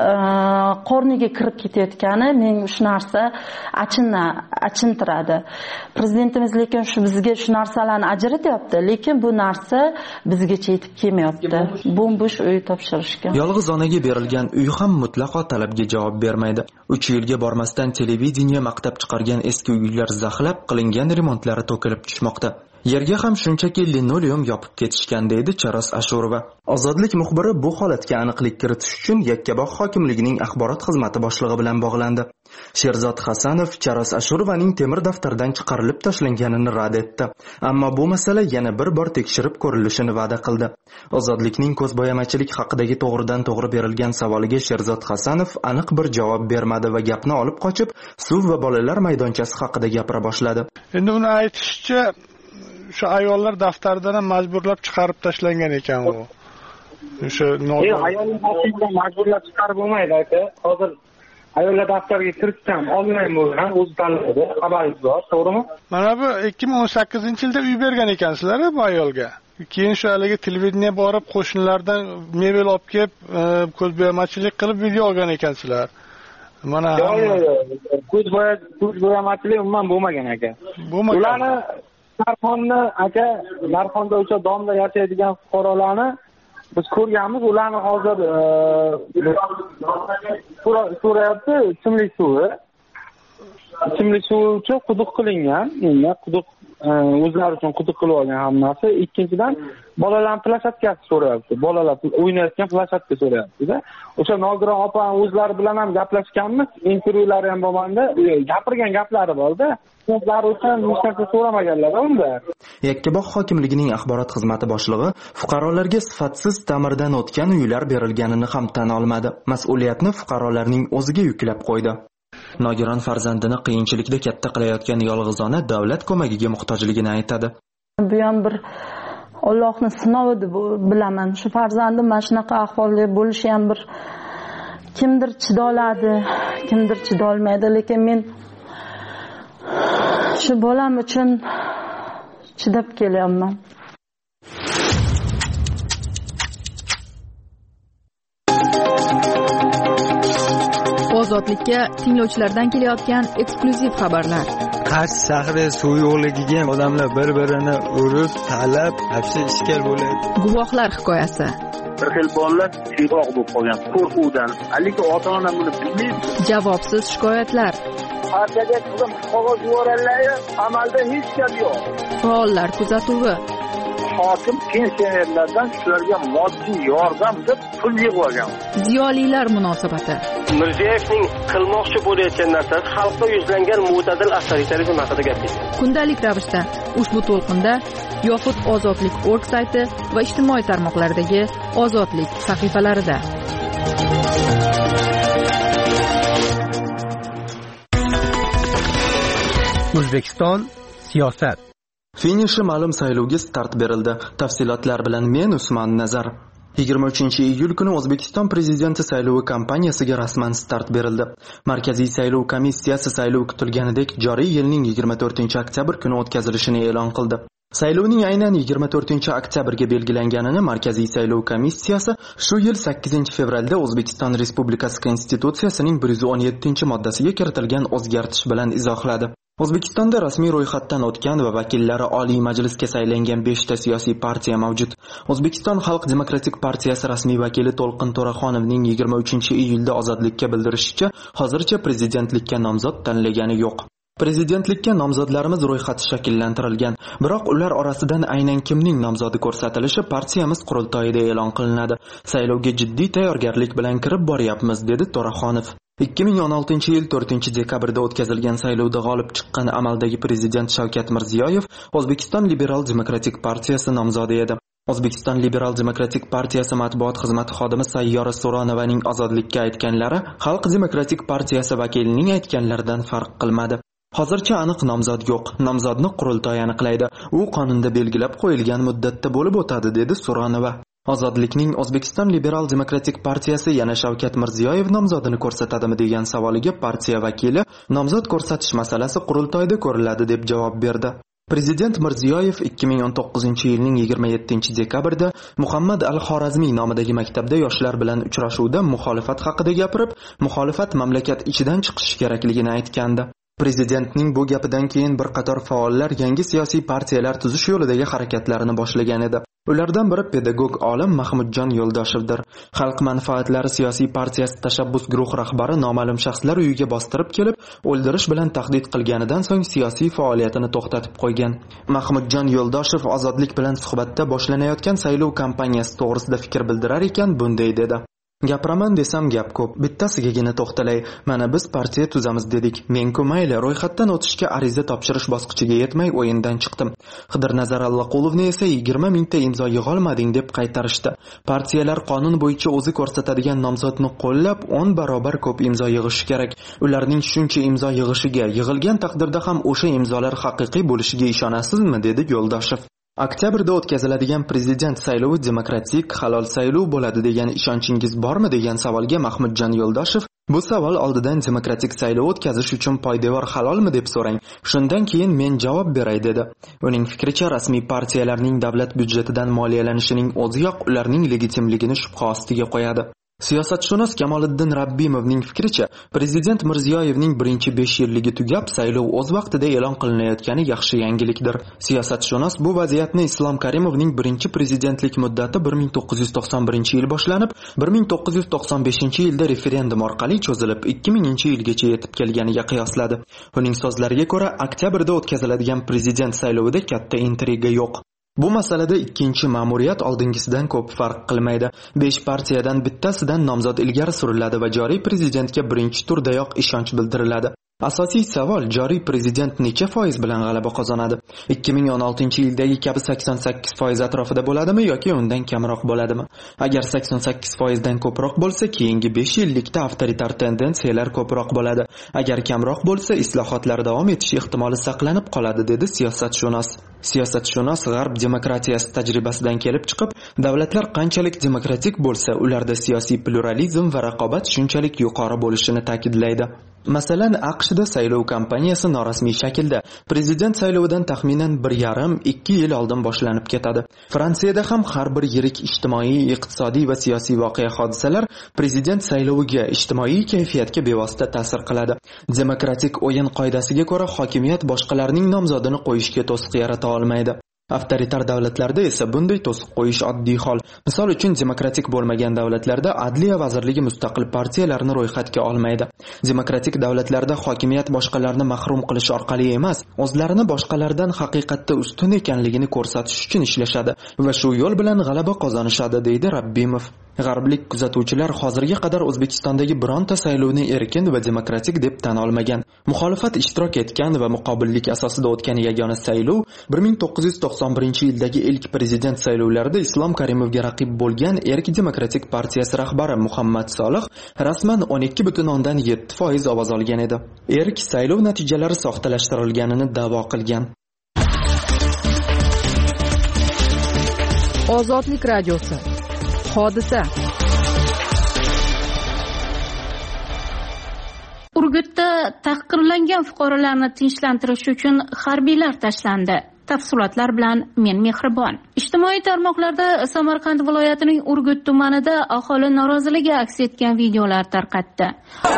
qorniga kirib ketayotgani menga shu narsa achinna achintiradi. Prezidentimiz lekin shu bizga shu narsalarni ajratyapti, lekin bu narsa bizgacha yetib kelmayapti. Bo'm-bo'sh uy topshirishga. Yolg'iz onaga berilgan uy ham mutlaqo talabga javob bermaydi. uch yilga bormasdan televideniya maqtab chiqargan eski uylar zaxlab qilingan remontlari to'kilib tushmoqda. Yerga ham shunchaki linoleum yopib ketishgan deydi Charos Ashurova. Ozodlik muxbiri bu holatga aniqlik kiritish uchun Yakkabog' hokimligining axborot xizmati boshlig'i bilan bog'landi. Sherzod Hasanov Charos Ashurovaning temir daftardan chiqarilib tashlanganini rad etdi. Ammo bu masala yana bir bor tekshirib ko'rilishini va'da qildi. Ozodlikning ko'zbo'yamachilik haqidagi to'g'ridan to'g'ri berilgan savoliga Sherzod Hasanov aniq bir javob bermadi va gapni olib qochib, suv va bolalar maydonchasi haqida gapira boshladi. Endi uni aytishicha, shu ayollar daftaridan ham majburlab chiqarib tashlangan ekan u. O'sha noto'g'ri. Yo'q, ayollar daftaridan majburlab chiqarib bo'lmaydi aka. Hozir ayollar daftariga kiritsam olmayman bo'lgan, o'zi tanladi, xabaringiz bor, to'g'rimi? Mana bu ikki ming o'n sakkizinchi yilda uy bergan ekansizlar bu ayolga. Keyin shu haliga televideniya borib qo'shnilardan mebel olib kelib, ko'zbo'yamachilik qilib video olgan ekansizlar. Mana yo'q, yo'q, ko'zbo'yamachilik umuman bo'lmagan aka. Bo'lmagan. Ularni Narxonni aka, Narxonda o'sha domda yashaydigan fuqarolarni biz ko'rganmiz. Ularni hozir so'rayapti, ichimlik suvi. Ichimlik suvi uchun quduq qilingan. Endi quduq o'zlari uchun quduq qilib olgan hammasi. Ikkinchidan bolalarning plashatkasi so'rayapti. Bolalar o'ynayotgan plashatka so'rayapti-da. O'sha Nogiron opam o'zlari bilan ham gaplashganmiz. Intervyulari ham bo'lganda, gapirgan gaplari bor-da. Ular uchun hech narsa so'ramaganlar unda. Yakkabog' hokimligining axborot xizmati boshlig'i fuqarolarga sifatsiz ta'mirdan o'tgan uylar berilganini ham tan olmadi. Mas'uliyatni fuqarolarning o'ziga yuklab qo'ydi. Nogiron farzandini qiyinchilikda katta qilayotgan yolg'iz ona davlat ko'magiga muhtojligini aytadi. Bu ham bir Allohning sinovi deb bilaman. Shu farzandim mana shunaqa ahvolda bo'lishi ham bir kimdir chidoladi, kimdir chidolmaydi, lekin men shu bolam uchun chidab kelyapman. Ozodlikka tinglovchilardan kelayotgan eksklyuziv xabarlar. Qarsh shahri suv yo'qligiga odamlar bir-birini urib, talab, hapsi ishkal bo'ladi. Guvohlar hikoyasi. Bir xil bolalar siyg'oq bo'lib qolgan qo'rquvdan. Lekin ota-ona buni bilmaydi. Javobsiz shikoyatlar. Partiyaga qizim qog'oz yuborganlar, amalda hech gap yo'q. Faollar kuzatuvi. Hokim pensionerlardan shularga moddiy yordam deb pul yig'ib olgan. Ziyolilar munosabati. Mirziyoyevning qilmoqchi bo'layotgan narsasi xalqqa yuzlangan mo'tadil avtoritarizm haqida gapirdi. Kundalik ravishda ushbu to'lqinda yoxud Ozodlik nokta org sayti va ijtimoiy tarmoqlardagi Ozodlik sahifalarida. O'zbekiston siyosat. Finishi ma'lum saylovga start berildi. Tafsilotlar bilan men Usmon Nazar. yigirma uchinchi iyul kuni O'zbekiston prezidenti saylovi kampaniyasiga rasman start berildi. Markaziy saylov komissiyasi saylov kutilganidek joriy yilning yigirma to'rtinchi oktyabr kuni o'tkazilishini e'lon qildi. Saylovning aynan yigirma to'rtinchi oktyabrga belgilanganini Markaziy saylov komissiyasi shu yil sakkizinchi fevralda O'zbekiston Respublikasi Konstitutsiyasining bir yuz o'n yettinchi moddasiga kiritilgan o'zgartish bilan izohladi. O'zbekistonda rasmiy ro'yxatdan o'tgan va vakillari Oliy Majlisga saylangan beshta siyosiy partiya mavjud. O'zbekiston Xalq demokratik partiyasi rasmiy vakili To'lqin To'raxonovning yigirma uchinchi iyulda Ozodlikka bildirishicha, hozircha prezidentlikka nomzod tanlagani yo'q. Prezidentlikka nomzodlarimiz ro'yxati shakllantirilgan, biroq ular orasidan aynan kimning nomzodi ko'rsatilishi partiyamiz qurultoyida e'lon qilinadi. Saylovga jiddiy tayyorgarlik bilan kirib boryapmiz, dedi To'raxonov. ikki ming o'n oltinchi yil to'rtinchi dekabrda o'tkazilgan saylovda g'olib chiqqan amaldagi prezident Shavkat Mirziyoyev O'zbekiston Liberal demokratik partiyasi nomzodi edi. O'zbekiston Liberal demokratik partiyasi matbuot xizmati xodimi Sayyora So'ronovaning ozodlikka aytganlari Xalq demokratik partiyasi vakilining aytganlaridan farq qilmadi. Hozircha aniq nomzod yo'q. Nomzodni qurultoy aniqlaydi. U qonunda belgilab qo'yilgan muddatda bo'lib o'tadi, dedi So'ronova. Ozodlikning O'zbekiston Liberal demokratik partiyasi yana Shavkat Mirziyoyev nomzodini ko'rsatadimi degan savoliga partiya vakili nomzod ko'rsatish masalasi qurultoyda ko'riladi deb javob berdi. Prezident Mirziyoyev ikki ming o'n to'qqizinchi yilning yigirma yettinchi dekabrda Muhammad al-Xorazmiy nomidagi maktabda yoshlar bilan uchrashuvda muxolifat haqida gapirib, muxolifat mamlakat ichidan chiqishi kerakligini aytgandi. Prezidentning bu gapidan keyin bir qator faollar yangi siyosiy partiyalar tuzish yo'lidagi harakatlarini boshlagan edi. Ulardan biri pedagog olim Mahmudjon Yo'ldoshevdir. Xalq manfaatlari siyosiy partiyasi tashabbus guruh rahbari noma'lum shaxslar uyiga bostirib kelib, o'ldirish bilan tahdid qilganidan so'ng siyosiy faoliyatini to'xtatib qo'ygan. Mahmudjon Yo'ldoshev Ozodlik bilan suhbatda boshlanayotgan saylov kampaniyasi to'g'risida fikr bildirar ekan bunday dedi. Gapiraman desam gap ko'p. Bittasigagina to'xtalay. Mana biz partiya tuzamiz dedik. Men-ku mayli ro'yxatdan o'tishga ariza topshirish bosqichiga yetmay o'yindan chiqdim. Xidirnazar Allaqulovni esa yigirma mingta imzo yig'olmading deb qaytarishdi. Partiyalar qonun bo'yicha o'zi ko'rsatadigan nomzodni qo'llab o'n barobar ko'p imzo yig'ishi kerak. Ularning shuncha imzo yig'ishiga, yig'ilgan taqdirda ham o'sha imzolar haqiqiy bo'lishiga ishonasizmi, dedi Yo'ldoshev. Oktyabrda o'tkaziladigan prezident saylovi demokratik, halol saylov bo'ladi degan ishonchingiz bormi degan savolga Mahmudjon Yo'ldoshev bu savol oldidan demokratik saylov o'tkazish uchun poydevor halolmi deb so'rang. Shundan keyin men javob beray dedi. Uning fikricha rasmiy partiyalarning davlat byudjetidan moliyalanishining o'ziyoq ularning legitimligini shubha ostiga qo'yadi. Siyosatshunos Kamoliddin Rabbimovning fikricha, prezident Mirziyoyevning birinchi besh yilligi tugab, saylov o'z vaqtida e'lon qilinayotgani yaxshi yangilikdir. Siyosatshunos bu vaziyatni Islom Karimovning birinchi prezidentlik muddati bir ming to'qqiz yuz to'qson birinchi yil boshlanib, bir ming to'qqiz yuz to'qson beshinchi yilda referendum orqali cho'zilib, ikki minginchi yilgacha yetib kelganiga qiyosladi. Uning so'zlariga ko'ra, oktyabrda o'tkaziladigan prezident saylovida katta intriga yo'q. Bu masalada ikkinchi ma'muriyat oldingisidan ko'p farq qilmaydi. besh partiyadan bittasidan nomzod ilgari suriladi va joriy prezidentga birinchi turdayoq ishonch bildiriladi. Asosiy savol, joriy prezident necha foiz bilan g'alaba qozonadi? ikki ming o'n oltinchi yildagi kabi sakson sakkiz foiz atrofida bo'ladimi yoki undan kamroq bo'ladimi? Agar sakson sakkiz foizdan ko'proq bo'lsa, keyingi besh yillikda avtoritar tendensiyalar ko'proq bo'ladi. Agar kamroq bo'lsa, islohotlar davom etish ehtimoli saqlanib qoladi, dedi siyosatshunos. Siyosatshunos G'arb demokratiyasi tajribasidan kelib chiqib, davlatlar qanchalik demokratik bo'lsa, ularda siyosiy pluralizm va raqobat shunchalik yuqori bo'lishini ta'kidlaydi. Masalan, AQShda saylov kampaniyasi norasmiy shaklda prezident saylovidan taxminan bir yarim ikki yil oldin boshlanib ketadi. Fransiyada ham har bir yirik ijtimoiy, iqtisodiy va siyosiy voqea hodisalar prezident sayloviga, ijtimoiy kayfiyatga bevosita ta'sir qiladi. Demokratik o'yin qoidasiga ko'ra hokimiyat boshqalarning nomzodini qo'yishga to'siq yarata olmaydi. Avtoritar davlatlarda esa bunday to'siq qo'yish oddiy hol. Misol uchun, demokratik bo'lmagan davlatlarda Adliya vazirligi mustaqil partiyalarni ro'yxatga olmaydi. Demokratik davlatlarda hokimiyat boshqalarni mahrum qilish orqali emas, o'zlarini boshqalardan haqiqatda ustun ekanligini ko'rsatish uchun ishlashadi va shu yo'l bilan g'alaba qozonishadi, deydi Rabbimov. G'arblik kuzatuvchilar hozirga qadar O'zbekistondagi bironta saylovni erkin va demokratik deb tan olmagan. Muxolifat ishtirok etgan va muqobillik asosida o'tgan yagona saylov bir ming to'qqiz yuz to'qson birinchi yildagi ilk prezident saylovlarida Islom Karimovga raqib bo'lgan Erk demokratik partiyasi rahbari Muhammad Solih rasman o'n ikki butun o'ndan yetti foiz ovoz olgan edi. Erk saylov natijalari soxtalashtirilganini da'vo qilgan. Ozodlik radiosi. Hodisa. Urgutda tahqirlangan fuqarolarni tinchlantirish uchun harbiylar tashlandi. Tafsilotlar bilan men Mehribon. Ijtimoiy tarmoqlarda Samarqand viloyatining Urgut tumanida aholi noroziligi aks etgan videolar tarqatdi.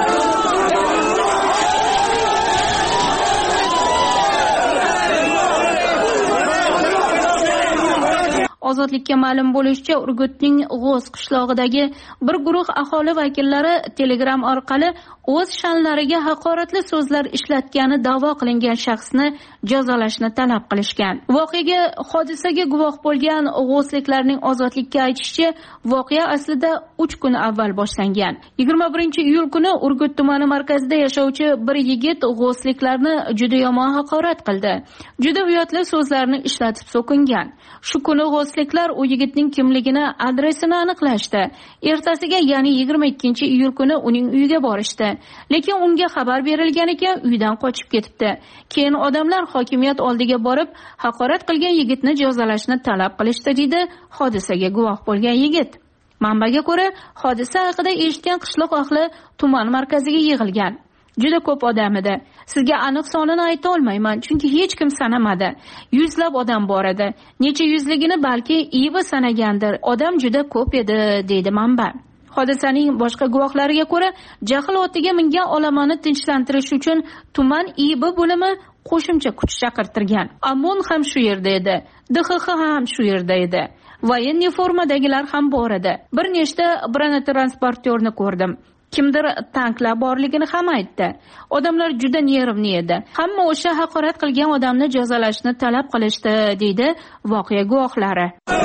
Ozodlikka ma'lum bo'lishicha, Urgutning G'oz qishlog'idagi bir guruh aholi vakillari Telegram orqali o'z sha'nlariga haqoratli so'zlar ishlatgani da'vo qilingan shaxsni jazolashni talab qilishgan. Voqeaga hodisaga guvoh bo'lgan g'ozliklarning ozodlikka aytishicha, voqea aslida uch kun avval boshlangan. yigirma birinchi iyul kuni Urgut tumani markazida yashovchi bir yigit g'ozliklarni juda yomon haqorat qildi. Juda uyatli so'zlarni ishlatib so'kingan. Shu kuni g'ozliklar u yigitning kimligini, adresini aniqlashdi. Ertasiga, ya'ni yigirma ikkinchi iyul kuni uning uyiga borishdi. Lekin unga xabar berilgan ekan, uydan qochib ketibdi. Keyin odamlar hokimiyat oldiga borib, haqorat qilgan yigitni jazolashni talab qilishdi, dedi hodisaga guvoh bo'lgan yigit. Manbaga ko'ra, hodisa haqida eshitgan qishloq ahli tuman markaziga yig'ilgan. Juda ko'p odam edi. Sizga aniq sonini ayta olmayman, chunki hech kim sanamadi. Yuzlab odam bor edi. Necha yuzligini balki ivi sanagandir. Odam juda ko'p edi, deydi manba. Hodisaning boshqa guvohlariga ko'ra, jahl otiga mingan olamani tinchlantirish uchun tuman I B bo'limi qo'shimcha kuch chaqirtirgan. Amon ham shu yerda edi, D X X ham shu yerda edi. Voyenniy formadagilar ham bor edi. Bir nechta bronetransportyorni ko'rdim. Kimdir tanklar borligini ham aytdi. Odamlar juda nervni edi. Hamma o'sha haqorat qilgan odamni jazolashni talab qilishdi, deydi voqea guvohlari.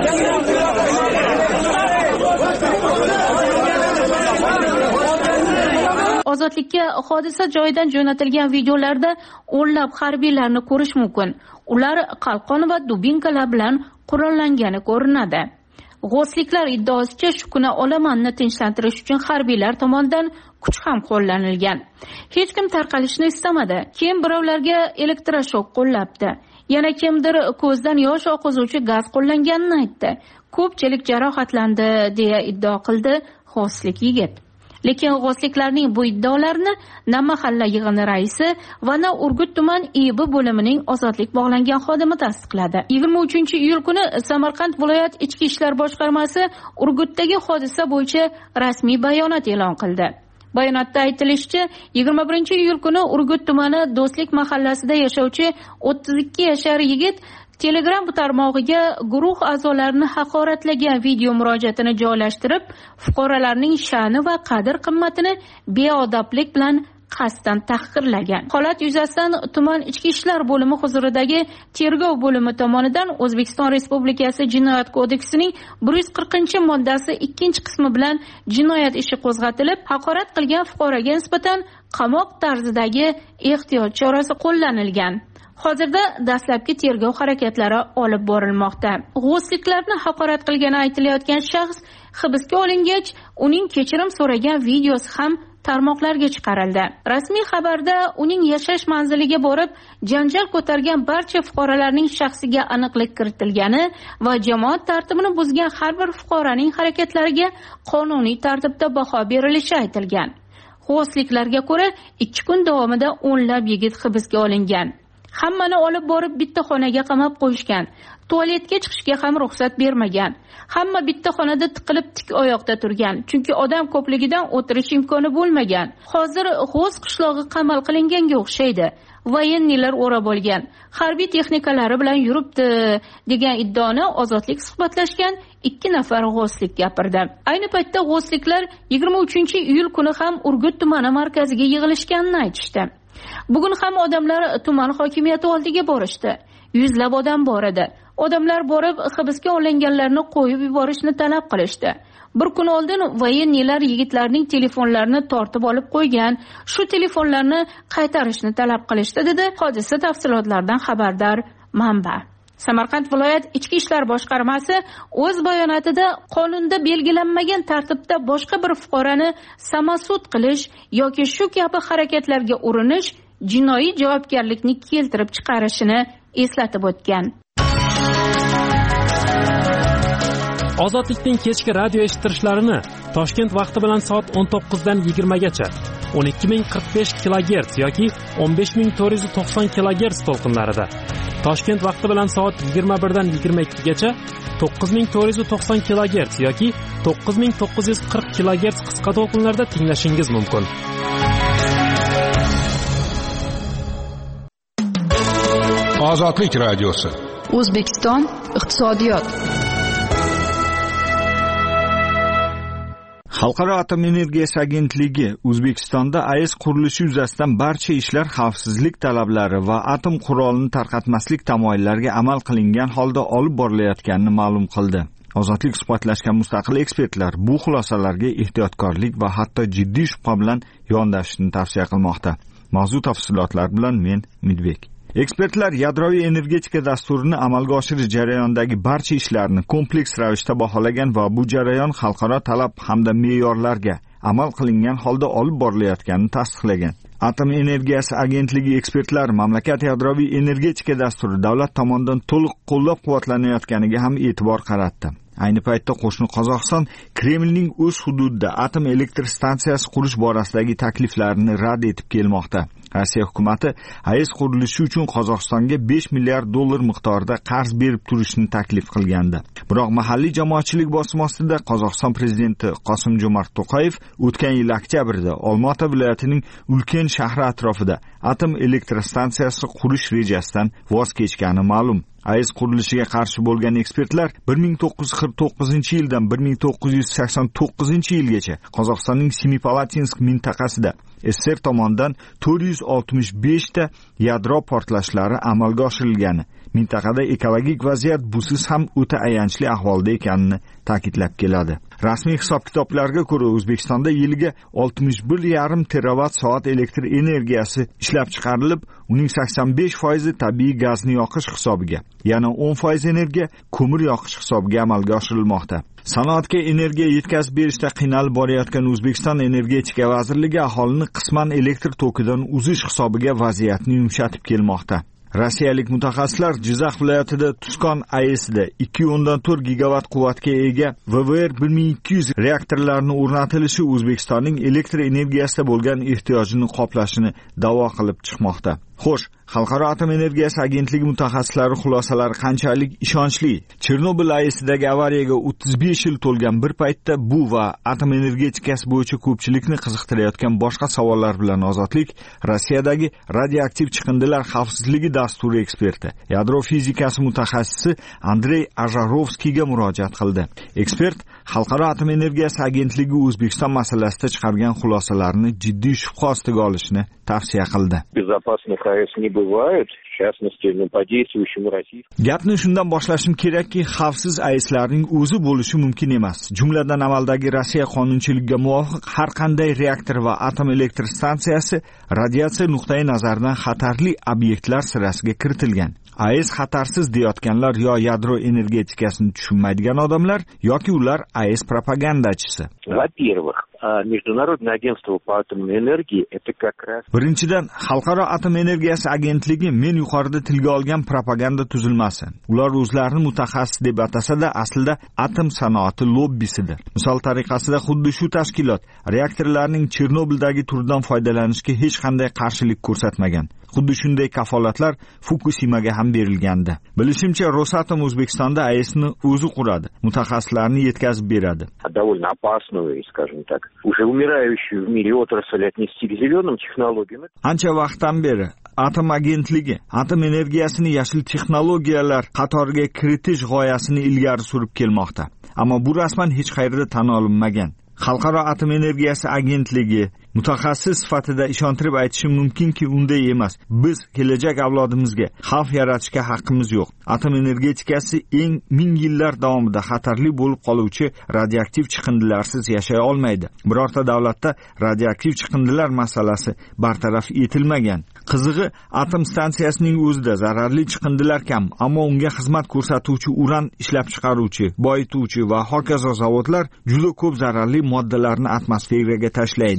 Ozodlikka hodisa joyidan jo'natilgan videolarda o'nlab harbiylarni ko'rish mumkin. Ular qalqon va dubinkalar bilan qurollangani ko'rinadi. G'ozliklar iddaosicha, shu kuni olamanni tinchlantirish uchun harbiylar tomonidan kuch ham qo'llanilgan. Hech kim tarqalishni istamadi. Keyin birovlarga elektroshok qo'llabdi. Yana kimdir ko'zdan yosh oqizuvchi gaz qo'llanganini aytdi. Ko'pchilik jarohatlandi, deya iddao qildi g'ozlik yigit. Lekin g'ozliklarning bu iddaolarini na mahalla yig'ini raisi va na Urgut tuman I B bo'limining ozodlik bog'langan xodimi tasdiqladi. yigirma uchinchi iyul kuni Samarqand viloyat ichki ishlar boshqarmasi Urgutdagi hodisa bo'yicha rasmiy bayonot e'lon qildi. Bayonotda aytilishicha, yigirma birinchi iyul kuni Urgut tumani Do'stlik mahallasida yashovchi o'ttiz ikki yashar yigit Telegram tarmog'iga guruh a'zolarini haqoratlagan video murojaatini joylashtirib, fuqarolarning sha'ni va qadr-qimmatini beodoblik bilan qasddan tahqirlagan. Holat yuzasidan tuman ichki ishlar bo'limi huzuridagi tergov bo'limi tomonidan O'zbekiston Respublikasi Jinoyat kodeksining bir yuz qirqinchi moddasi ikkinchi qismi bilan jinoyat ishi qo'zg'atilib, haqorat qilgan fuqaroga nisbatan qamoq tarzidagi ehtiyot chorasi qo'llanilgan. Hozirda dastlabki tergov harakatlari olib borilmoqda. G'ozliklarni haqorat qilgani aytilayotgan shaxs hibsga olingach, uning kechirim so'ragan videosi ham tarmoqlarga chiqarildi. Rasmiy xabarda uning yashash manziliga borib, janjal ko'targan barcha fuqarolarning shaxsiga aniqlik kiritilgani va jamoat tartibini buzgan har bir fuqaroning harakatlariga qonuniy tartibda baho berilishi aytilgan. G'ozliklarga ko'ra, ikki kun davomida o'nlab yigit hibsga olingan. Hammani olib borib bitta xonaga qamab qo'yishgan. Tualetga chiqishga ham ruxsat bermagan. Hamma bitta xonada tiqilib tik oyoqda turgan, chunki odam ko'pligidan o'tirish imkoni bo'lmagan. Hozir G'oz qishlog'i qamal qilinganga o'xshaydi. Voyenniylar o'rab olgan, harbiy texnikalari bilan yuribdi, degan iddaoni ozodlik suhbatlashgan ikki nafar g'ozlik gapirdi. Ayni paytda g'ozliklar yigirma uchinchi iyul kuni ham Urgut tumani markaziga yig'ilishganini aytishdi. Bugun ham odamlar tuman hokimiyati oldiga borishdi. Yuzlab odam bor edi. Odamlar borib hibsga olinganlarni qo'yib yuborishni talab qilishdi. Bir kun oldin voyenniylar yigitlarning telefonlarini tortib olib qo'ygan. Shu telefonlarni qaytarishni talab qilishdi, dedi hodisa tafsilotlaridan xabardor manba. Samarqand viloyat ichki ishlar boshqarmasi o'z bayonotida qonunda belgilanmagan tartibda boshqa bir fuqaroni samasud qilish yoki shu kabi harakatlarga urinish jinoiy javobgarlikni keltirib chiqarishini eslatib o'tgan. Ozodlikning kechki radio eshittirishlarini Toshkent vaqti bilan soat o'n to'qqizdan yigirmagacha o'n ikki ming qirq besh kilogerts yoki o'n besh ming to'rt yuz to'qson kilogerts to'lqinlarida, Toshkent vaqti bilan soat yigirma birdan yigirma ikkigacha to'qqiz ming to'rt yuz to'qson kilogerts yoki to'qqiz ming to'qqiz yuz qirq kilogerts qisqa to'lqinlarda tinglashingiz mumkin. Ozodlik radiosi. O'zbekiston iqtisodiyot. Xalqaro atom energiyasi agentligi O'zbekistonda A E S qurilishi yuzasidan barcha ishlar xavfsizlik talablari va atom qurolini tarqatmaslik tamoyillariga amal qilingan holda olib borilayotganini ma'lum qildi. Ozodlik suhbatlashgan mustaqil ekspertlar bu xulosalarga ehtiyotkorlik va hatto jiddiy shubha bilan yondashishni tavsiya qilmoqda. Mavzu tafsilotlari bilan men Midbek. Ekspertlar yadroviy energetika dasturini amalga oshirish jarayonidagi barcha ishlarni kompleks ravishda baholagan va bu jarayon xalqaro talab hamda me'yorlarga amal qilingan holda olib borilayotganini tasdiqlagan. Atom energiyasi agentligi ekspertlar mamlakat yadroviy energetika dasturi davlat tomonidan to'liq qo'llab-quvvatlanayotganiga ham e'tibor qaratdi. Ayni paytda qo'shni Qozog'iston Kremlning o'z hududida atom elektr stansiyasi qurish borasidagi takliflarini rad etib kelmoqda. Rossiya hukumati A E S qurilishi uchun Qozog'istonga besh milliard dollar miqdorida qarz berib turishni taklif qilgandi. Biroq mahalliy jamoatchilik bosim ostida Qozog'iston prezidenti Qosim-Jo'mart To'qayev o'tgan yil oktyabrda Olma-ota viloyatining Ulkan shahri atrofida atom elektr stansiyasi qurish rejasidan voz kechgani ma'lum. A E S qurilishiga qarshi bo'lgan ekspertlar bir ming to'qqiz yuz qirq to'qqizinchi yildan bir ming to'qqiz yuz sakson to'qqizinchi yilgacha Qozog'istonning Semipalatinsk mintaqasida S S R tomonidan to'rt yuz oltmish besh ta yadro portlashlari amalga oshirilgani, mintaqada ekologik vaziyat busiz ham o'ta ayanchli ahvolda ekanini ta'kidlab keladi. Rasmiy hisob-kitoblarga ko'ra O'zbekistonda yiliga oltmish bir yarim teravat soat elektr energiyasi ishlab chiqarilib, uning sakson besh foizi tabiiy gazni yoqish hisobiga, yana o'n foiz energiya ko'mir yoqish hisobiga amalga oshirilmoqda. Sanoatga energiya yetkazib berishda qiynalib borayotgan O'zbekiston Energetika vazirligi aholini qisman elektr tokidan uzish hisobiga vaziyatni yumshatib kelmoqda. Rossiyalik mutaxassislar Jizzax viloyatida Tuskon A E S'da ikki o'ndan to'rt gigavat quvvatga ega V V R bir ming ikki yuz reaktorlarini o'rnatilishi O'zbekistonning elektr energiyasida bo'lgan ehtiyojini qoplashini da'vo qilib chiqmoqda. Xo'sh, Xalqaro atom energiyasi agentligi mutaxassislari xulosalari qanchalik ishonchli? Chernobil A E S'dagi avariyaga o'ttiz besh yil to'lgan bir paytda bu va atom energetikasi bo'yicha ko'pchilikni qiziqtirayotgan boshqa savollar bilan Ozodlik Rossiyadagi radioaktiv chiqindilar xavfsizligi dasturi eksperti, yadro fizikasi mutaxassisi Andrey Ajarovskiyga murojaat qildi. Ekspert Xalqaro atom energiyasi agentligi O'zbekiston masalasida chiqargan xulosalarni jiddiy shubha ostiga olishni tavsiya qildi. Безопасных А Е С не бывает, в частности, ну, по действующему российскому. Gapni shundan boshlashim kerakki, xavfsiz A E S'larning o'zi bo'lishi mumkin emas. Jumladan amaldagi Rossiya qonunchiligiga muvofiq har qanday reaktor va atom elektr stansiyasi radiatsiya nuqtai nazaridan xatarli obyektlar sirasiga kiritilgan. A E S xatarsiz deyotganlar yo yadro energetikasini tushunmaydigan odamlar yoki ular A E S propagandachisi. Во-первых, Международное агентство по атомной энергии это как раз Birinchidan, Xalqaro atom energiyasi agentligi men yuqorida tilga olgan propaganda tuzilmasi. Ular o'zlarini mutaxassis deb atasa-da, aslida atom sanoati lobbisidir. Misol tariqasida xuddi shu tashkilot reaktorlarning Chernobildagi turidan foydalanishga hech qanday qarshilik ko'rsatmagan. Xuddi shunday kafolatlar Fukushimaga ham berilgandi. Bilishimcha, Rosatom O'zbekistonda A E S'ni o'zi quradi, mutaxassislarni yetkazib beradi. Довольно опасную, скажем так, уже умирающую в мире отрасль отнести к зеленым технологиям. Ancha vaqtdan beri atom agentligi atom energiyasini yashil texnologiyalar qatoriga kiritish g'oyasini ilgari surib kelmoqda. Ammo bu rasman hech qayerda tan olinmagan. Xalqaro atom energiyasi agentligi mutaxassis sifatida ishontirib aytishim mumkinki, unday emas. Biz kelajak avlodimizga xavf yaratishga haqqimiz yo'q. Atom energetikasi eng ming yillar davomida xatarli bo'lib qoluvchi radioaktiv chiqindilarsiz yashay olmaydi. Birorta davlatda radioaktiv chiqindilar masalasi bartaraf etilmagan. Qizig'i, atom stansiyasining o'zida zararli chiqindilar kam, ammo unga xizmat ko'rsatuvchi uran ishlab chiqaruvchi, boyituvchi va hokazo zavodlar juda ko'p zararli moddalarni atmosferaga tashlaydi.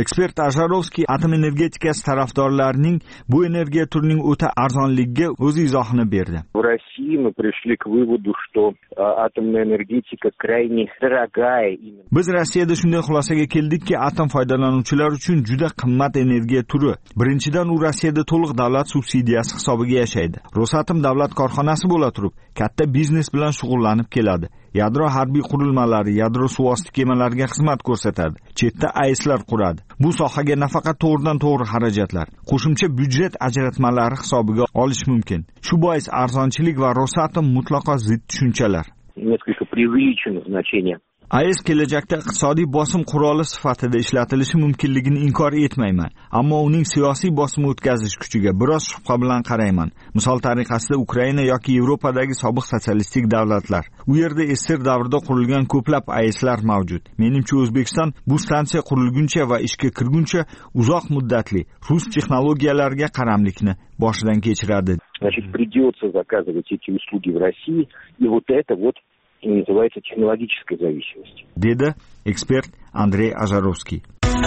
Ekspert Ajarovskiy atom energetikasi tarafdorlarining bu energiya turining o'ta arzonligiga o'z izohini berdi. В России мы пришли к выводу, что атомная энергетика крайне дорогая. Biz Rossiyada shunday xulosaga keldikki, atom foydalanuvchilar uchun juda qimmat energiya turi. Birinchidan, u Rossiyada to'liq davlat subsidiyasi hisobiga yashaydi. Rosatom davlat korxonasi bo'la turib, katta biznes bilan shug'ullanib keladi. Yadro harbiy qurilmalari, yadro suvosti kemalariga xizmat ko'rsatadi. Chetda ayslar quradi. Bu sohaga nafaqat to'g'ridan to'g'ri xarajatlar, qo'shimcha byudjet ajratmalari hisobiga olish mumkin. Shu bois arzonchilik va Rosatom mutlaqo zid tushunchalar. Несколько преувеличено значение. A E S kelajakda iqtisodiy bosim quroli sifatida ishlatilishi mumkinligini inkor etmayman, ammo uning siyosiy bosim o'tkazish kuchiga biroz shubha bilan qarayman. Misol tariqasida Ukraina yoki Yevropadagi sobiq sotsialistik davlatlar. U yerda S S R davrida qurilgan ko'plab A E S'lar mavjud. Menimcha O'zbekiston bu stansiya qurilguncha va ishga kirguncha uzoq muddatli rus texnologiyalariga qaramlikni boshidan kechiradi. Значит, придется заказывать эти услуги в России, и вот это вот и называется технологической зависимостью. Dedi ekspert Andrey Ajarovskiy.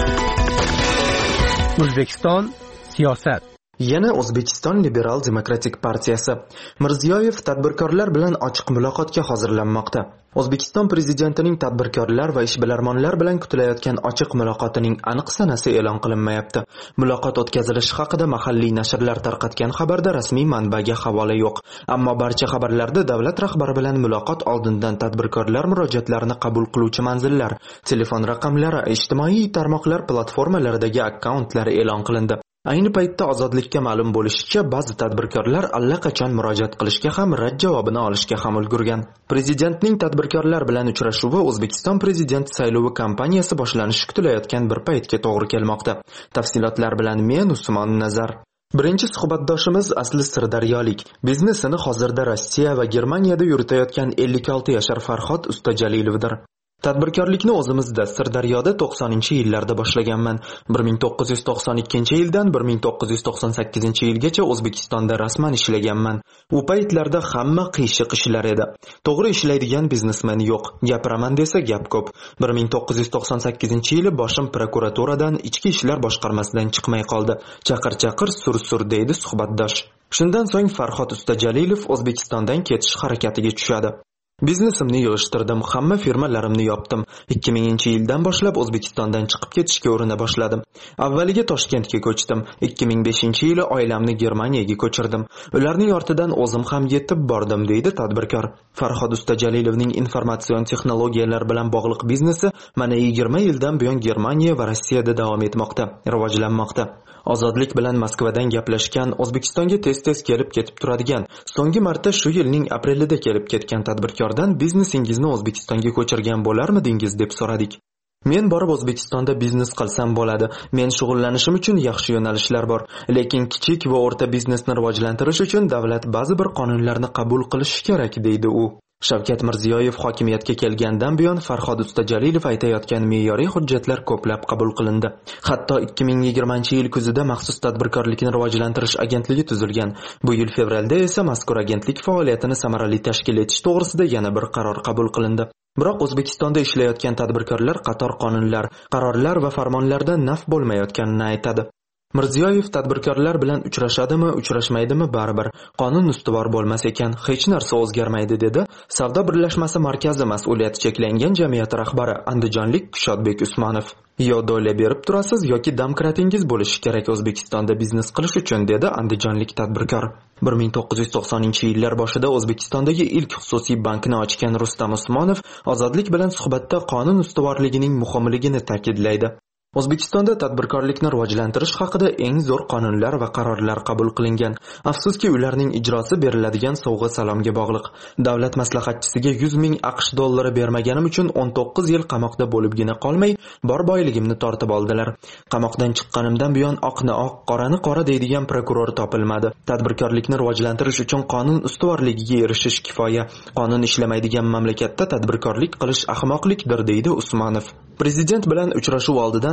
O'zbekiston siyosat. Yana O'zbekiston Liberal Demokratik partiyasi. Mirziyoyev tadbirkorlar bilan ochiq muloqotga hozirlanmoqda. O'zbekiston prezidentining tadbirkorlar va ishbilarmonlar bilan kutilayotgan ochiq muloqotining aniq sanasi e'lon qilinmayapti. Muloqot o'tkazilishi haqida mahalliy nashrlar tarqatgan xabarda rasmiy manbaga havola yo'q. Ammo barcha xabarlarda davlat rahbari bilan muloqot oldindan tadbirkorlar murojaatlarini qabul qiluvchi manzillar, telefon raqamlari, ijtimoiy tarmoqlar platformalaridagi akkauntlar e'lon qilindi. Ayni paytda Ozodlikka ma'lum bo'lishicha, ba'zi tadbirkorlar allaqachon murojaat qilishga ham rad javobini olishga ham ulgurgan. Prezidentning tadbirkorlar bilan uchrashuvi O'zbekiston prezidenti saylovi kampaniyasi boshlanishi kutilayotgan bir paytga to'g'ri kelmoqda. Tafsilotlar bilan men Usmon Nazar. Birinchi suhbatdoshimiz asli sirdaryolik. Biznesini hozirda Rossiya va Germaniyada yuritayotgan ellik olti yashar Farhod Ustajalilovdir. Tadbirkorlikni o'zimizda Sirdaryoda to'qsoninchi yillarda boshlaganman. bir ming to'qqiz yuz to'qson ikkinchi yildan bir ming to'qqiz yuz to'qson sakkizinchi yilgacha O'zbekistonda rasman ishlaganman. U paytlarda hamma qiyshiq ishlar edi. To'g'ri ishlaydigan biznesmen yo'q. Gapiraman desa gap ko'p. bir ming to'qqiz yuz to'qson sakkizinchi yili boshim prokuraturadan ichki ishlar boshqarmasidan chiqmay qoldi. Chaqir-chaqir sur-sur deydi suhbatdosh. Shundan so'ng Farhod Ustajalilov O'zbekistondan ketish harakatiga tushadi. Biznesimni yig'ishtirdim, hamma firmalarimni yopdim. ikki minginchi yildan boshlab O'zbekistondan chiqib ketishga urina boshladim. Avvaliga Toshkentga ko'chdim. ikki ming beshinchi yili oilamni Germaniyaga ko'chirdim. Ularning ortidan o'zim ham yetib bordim, deydi tadbirkor. Farhod Ustajalilovning informatsion texnologiyalar bilan bog'liq biznesi mana yigirma yildan buyon Germaniya va Rossiyada davom etmoqda, rivojlanmoqda. Ozodlik bilan Moskvadan gaplashgan, O'zbekistonga tez-tez kelib ketib turadigan, so'nggi marta shu yilning aprelida kelib ketgan tadbirkordan biznesingizni O'zbekistonga ko'chirgan bo'larmidingiz deb so'radik. Men borib O'zbekistonda biznes qilsam bo'ladi. Men shug'ullanishim uchun yaxshi yo'nalishlar bor, lekin kichik va o'rta biznesni rivojlantirish uchun davlat ba'zi bir qonunlarni qabul qilishi kerak, deydi u. Shavkat Mirziyoyev hokimiyatga kelgandan buyon Farhod Ustajalilov aytayotgan me'yoriy hujjatlar ko'plab qabul qilindi. Hatto ikki ming yigirmanchi yil kuzida maxsus tadbirkorlikni rivojlantirish agentligi tuzilgan. Bu yil fevralda esa mazkur agentlik faoliyatini samarali tashkil etish to'g'risida yana bir qaror qabul qilindi. Biroq O'zbekistonda ishlayotgan tadbirkorlar qator qonunlar, qarorlar va farmonlardan naf bo'lmayotganini aytadi. Mirziyoyev tadbirkorlar bilan uchrashadimi, uchrashmaydimi baribir. Qonun ustuvor bo'lmas ekan, hech narsa o'zgarmaydi, dedi Savdo birlashmasi markazi mas'uliyati cheklangan jamiyati rahbari andijonlik Kushodbek Usmonov. Yo do'la berib turasiz yoki demokratingiz bo'lishi kerak O'zbekistonda biznes qilish uchun, dedi andijonlik tadbirkor. bir ming to'qqiz yuz to'qsoninchi yillar boshida O'zbekistondagi ilk xususiy bankni ochgan Rustam Usmonov Ozodlik bilan suhbatda qonun ustuvorligining muhimligini ta'kidlaydi. O'zbekistonda tadbirkorlikni rivojlantirish haqida eng zo'r qonunlar va qarorlar qabul qilingan. Afsuski, ularning ijrosi beriladigan sovg'a salomga bog'liq. Davlat maslahatchisiga yuz ming AQSh dollari bermaganim uchun o'n to'qqiz yil qamoqda bo'libgina qolmay, bor boyligimni tortib oldilar. Qamoqdan chiqqanimdan buyon oqni oq, qorani qora deydigan prokuror topilmadi. Tadbirkorlikni rivojlantirish uchun qonun ustuvorligiga erishish kifoya. Qonun ishlamaydigan mamlakatda tadbirkorlik qilish ahmoqlikdir, deydi Usmonov. Prezident bilan uchrashuv oldidan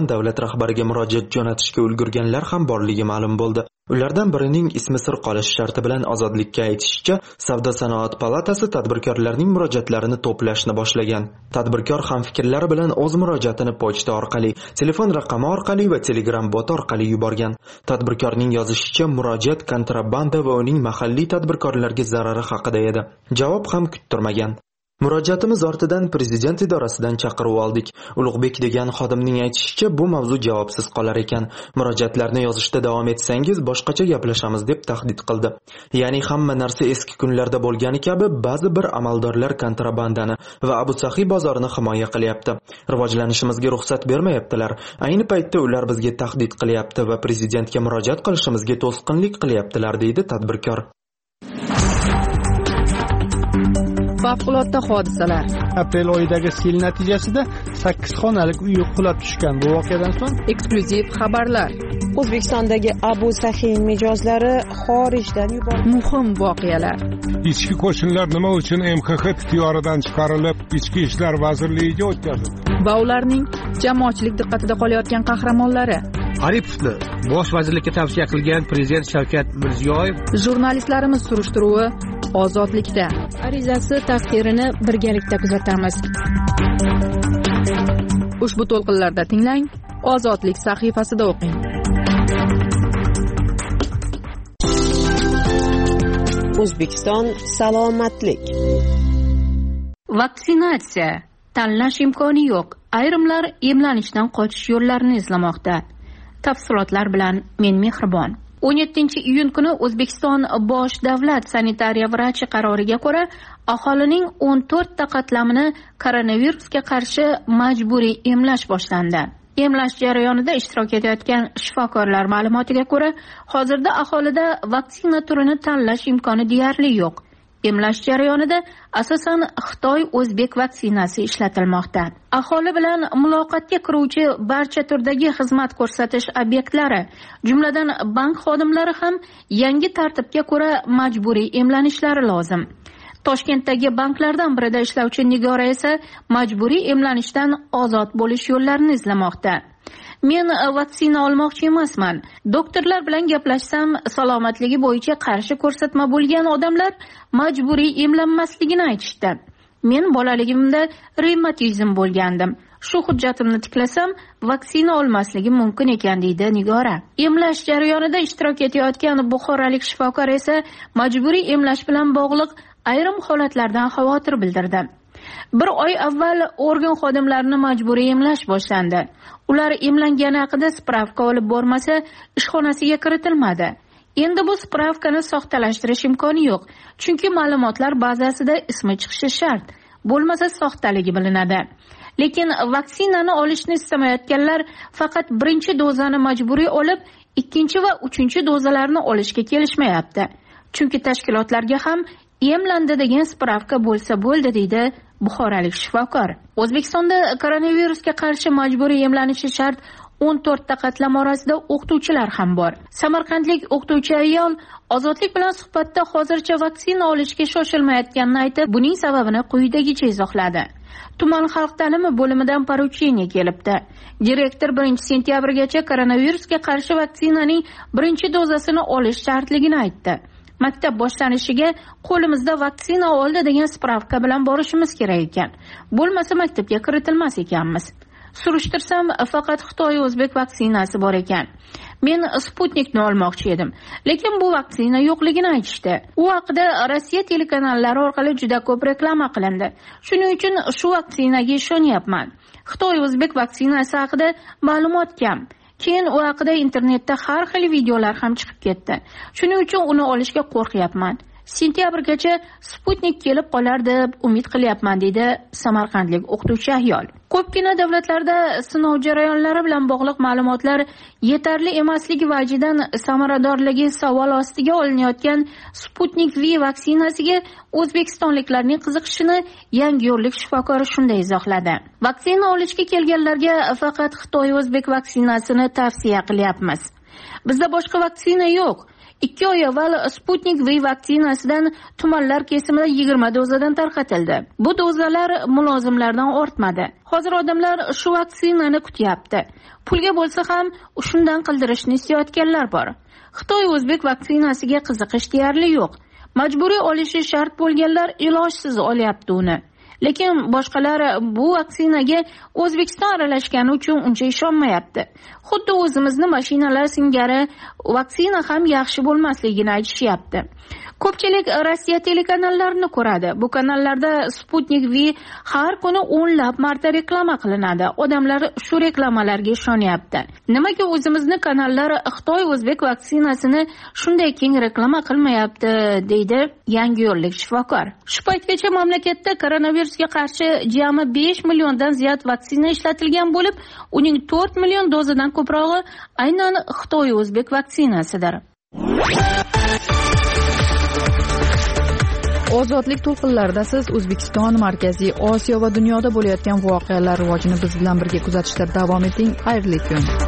davlat rahbariga murojaat jo'natishga ulgurganlar ham borligi ma'lum bo'ldi. Ulardan birining ismi sir qolishi sharti bilan Ozodlikka aytishicha, Savdo-sanoat palatasi tadbirkorlarning murojaatlarini to'plashni boshlagan. Tadbirkor hamfikrlari bilan o'z murojaatini pochta orqali, telefon raqami orqali va Telegram bot orqali yuborgan. Tadbirkorning yozishicha, murojaat kontrabanda va uning mahalliy tadbirkorlarga zarari haqida edi. Javob ham kuttirmagan. Murojaatimiz ortidan prezident idorasidan chaqiruv oldik. Ulug'bek degan xodimning aytishicha, bu mavzu javobsiz qolar ekan. Murojaatlarni yozishda davom etsangiz boshqacha gaplashamiz deb tahdid qildi. Ya'ni hamma narsa eski kunlarda bo'lgani kabi ba'zi bir amaldorlar kontrabandani va Abu Sahiy bozorini himoya qilyapti. Rivojlanishimizga ruxsat bermayaptilar. Ayni paytda ular bizga tahdid qilyapti va prezidentga murojaat qilishimizga to'sqinlik qilyaptilar, deydi tadbirkor. Favqulodda hodisalar. Aprel oyidagi sel natijasida sakkiz xonalik uy qulab tushgan. Bu voqeadan so'ng eksklyuziv xabarlar. O'zbekistondagi Abu Sahiy mijozlari xorijdan yuborildi. Muhim voqealar. Ichki qo'shinlar nima uchun M X X ixtiyoridan chiqarilib, Ichki ishlar vazirligiga o'tkazildi? Va ularning jamoatchilik diqqatida qolayotgan qahramonlari. Aripovni bosh vazirlikka tavsiya qilgan prezident Shavkat Mirziyoyev. Jurnalistlarimiz surishtiruvi Ozodlikda. Arizasi taqdirini birgalikda kuzatamiz. Ushbu to'lqinlarda tinglang, Ozodlik sahifasida o'qing. O'zbekiston salomatlik. Vaksinatsiya. Tanlash imkoni yo'q. Ayrimlar emlanishdan qochish yo'llarini izlamoqda. Tafsilotlar bilan men Mehribon. o'n yettinchi iyun kuni O'zbekiston bosh davlat sanitariya vrachi qaroriga ko'ra, aholining o'n to'rtta qatlamini koronavirusga qarshi majburiy emlash boshlandi. Emlash jarayonida ishtirok etayotgan shifokorlar ma'lumotiga ko'ra, hozirda aholida vaksina turini tanlash imkoni deyarli yo'q. Emlash jarayonida asosan Xitoy-O'zbek vaksinasi ishlatilmoqda. Aholi bilan muloqotga kiruvchi barcha turdagi xizmat ko'rsatish obyektlari, jumladan bank xodimlari ham yangi tartibga ko'ra majburiy emlanishlari lozim. Toshkentdagi banklardan birida ishlovchi Nigora esa majburiy emlanishdan ozod bo'lish yo'llarini izlamoqda. Men vaksina olmoqchi emasman. Doktorlar bilan gaplashsam, salomatligi bo'yicha qarshi ko'rsatma bo'lgan odamlar majburiy emlanmasligini aytishdi. Men bolaligimda revmatizm bo'lgandim. Shu hujjatimni tiklasam, vaksina olmasligim mumkin ekan, deydi Nigora. Emlash jarayonida ishtirok etayotgan buxorolik shifokor esa majburiy emlash bilan bog'liq ayrim holatlardan xavotir bildirdi. Bir oy avval organ xodimlarini majburiy emlash boshlandi. Ular emlangani haqida spravka olib bormasa, ishxonasiga kiritilmadi. Endi bu spravkani soxtalashtirish imkoni yo'q, chunki ma'lumotlar bazasida ismi chiqishi shart, bo'lmasa soxtaligi bilinadi. Lekin vaksinani olishni istamayotganlar faqat birinchi dozani majburiy olib, ikkinchi va uchinchi dozalarni olishga kelishmayapti. Chunki tashkilotlarga ham emlandi degan spravka bo'lsa bo'ldi, deydi buxorolik shifokor. O'zbekistonda koronavirusga qarshi majburiy emlanishi shart o'n to'rtta qatlam orasida o'qituvchilar ham bor. Samarqandlik o'qituvchi ayol Ozodlik bilan suhbatda hozircha vaksina olishga shoshilmayotganini aytib, buning sababini quyidagicha izohladi. Tuman xalq ta'limi bo'limidan porucheniya kelibdi. Direktor birinchi sentyabrgacha koronavirusga qarshi vaksinaning birinchi dozasini olish shartligini aytdi. Maktab boshlanishiga qo'limizda vaksina oldi degan spravka bilan borishimiz kerak ekan. Bo'lmasa maktabga kiritilmas ekanmiz. Surishtirsam, faqat Xitoy-O'zbek vaksinasi bor ekan. Men Sputnikni olmoqchi edim, lekin bu vaksina yo'qligini aytishdi. U haqida Rossiya telekanallari orqali juda ko'p reklama qilindi. Shuning uchun shu vaksinaga ishonyapman. Xitoy-O'zbek vaksinasi haqida ma'lumot kam. Keyin u haqida internetda har xil videolar ham chiqib ketdi. Shuning uchun uni olishga qo'rqyapman. Sentyabrgacha Sputnik kelib qolar deb umid qilyapman, deydi samarqandlik o'qituvchi ayol. Ko'pgina davlatlarda sinov jarayonlari bilan bog'liq ma'lumotlar yetarli emasligi vajidan samaradorligi savol ostiga olinayotgan Sputnik V vaksinasiga o'zbekistonliklarning qiziqishini Yangiyo'llik shifokori shunday izohladi. Vaksina olishga kelganlarga faqat Xitoy-O'zbek vaksinasini tavsiya qilyapmiz. Bizda boshqa vaksina yo'q. ikki oy avval Sputnik V vaksinasidan tumanlar kesimida yigirma dozadan tarqatildi. Bu dozalar mulozimlardan ortmadi. Hozir odamlar shu vaksinani kutyapti. Pulga bo'lsa ham shundan qildirishni istayotganlar bor. Xitoy o'zbek vaksinasiga qiziqish deyarli yo'q. Majburiy olishi shart bo'lganlar ilojsiz olyapti uni. Lekin boshqalar bu vaksinaga O'zbekiston aralashgani uchun uncha ishonmayapti. Xuddi o'zimizni mashinalar singari vaksina ham yaxshi bo'lmasligini aytishyapti. Ko'pchilik Rossiya telekanallarini ko'radi. Bu kanallarda Sputnik V har kuni o'nlab marta reklama qilinadi. Odamlar shu reklamalarga ishonyapti. Nimaga o'zimizni kanallar Xitoy o'zbek vaksinasini shunday keng reklama qilmayapti, deydi Yangiyo'llik shifokor. Shu paytgacha mamlakatda koronavirusga qarshi jami besh milliondan ziyod vaksina ishlatilgan bo'lib, uning to'rt million dozadan ko'prog'i aynan Xitoy o'zbek vaksinasidir. Ozodlik to'lqinlarida siz O'zbekiston, Markaziy Osiyo va dunyoda bo'layotgan voqealar rivojini biz bilan birga kuzatishda davom eting. Xayrli kun.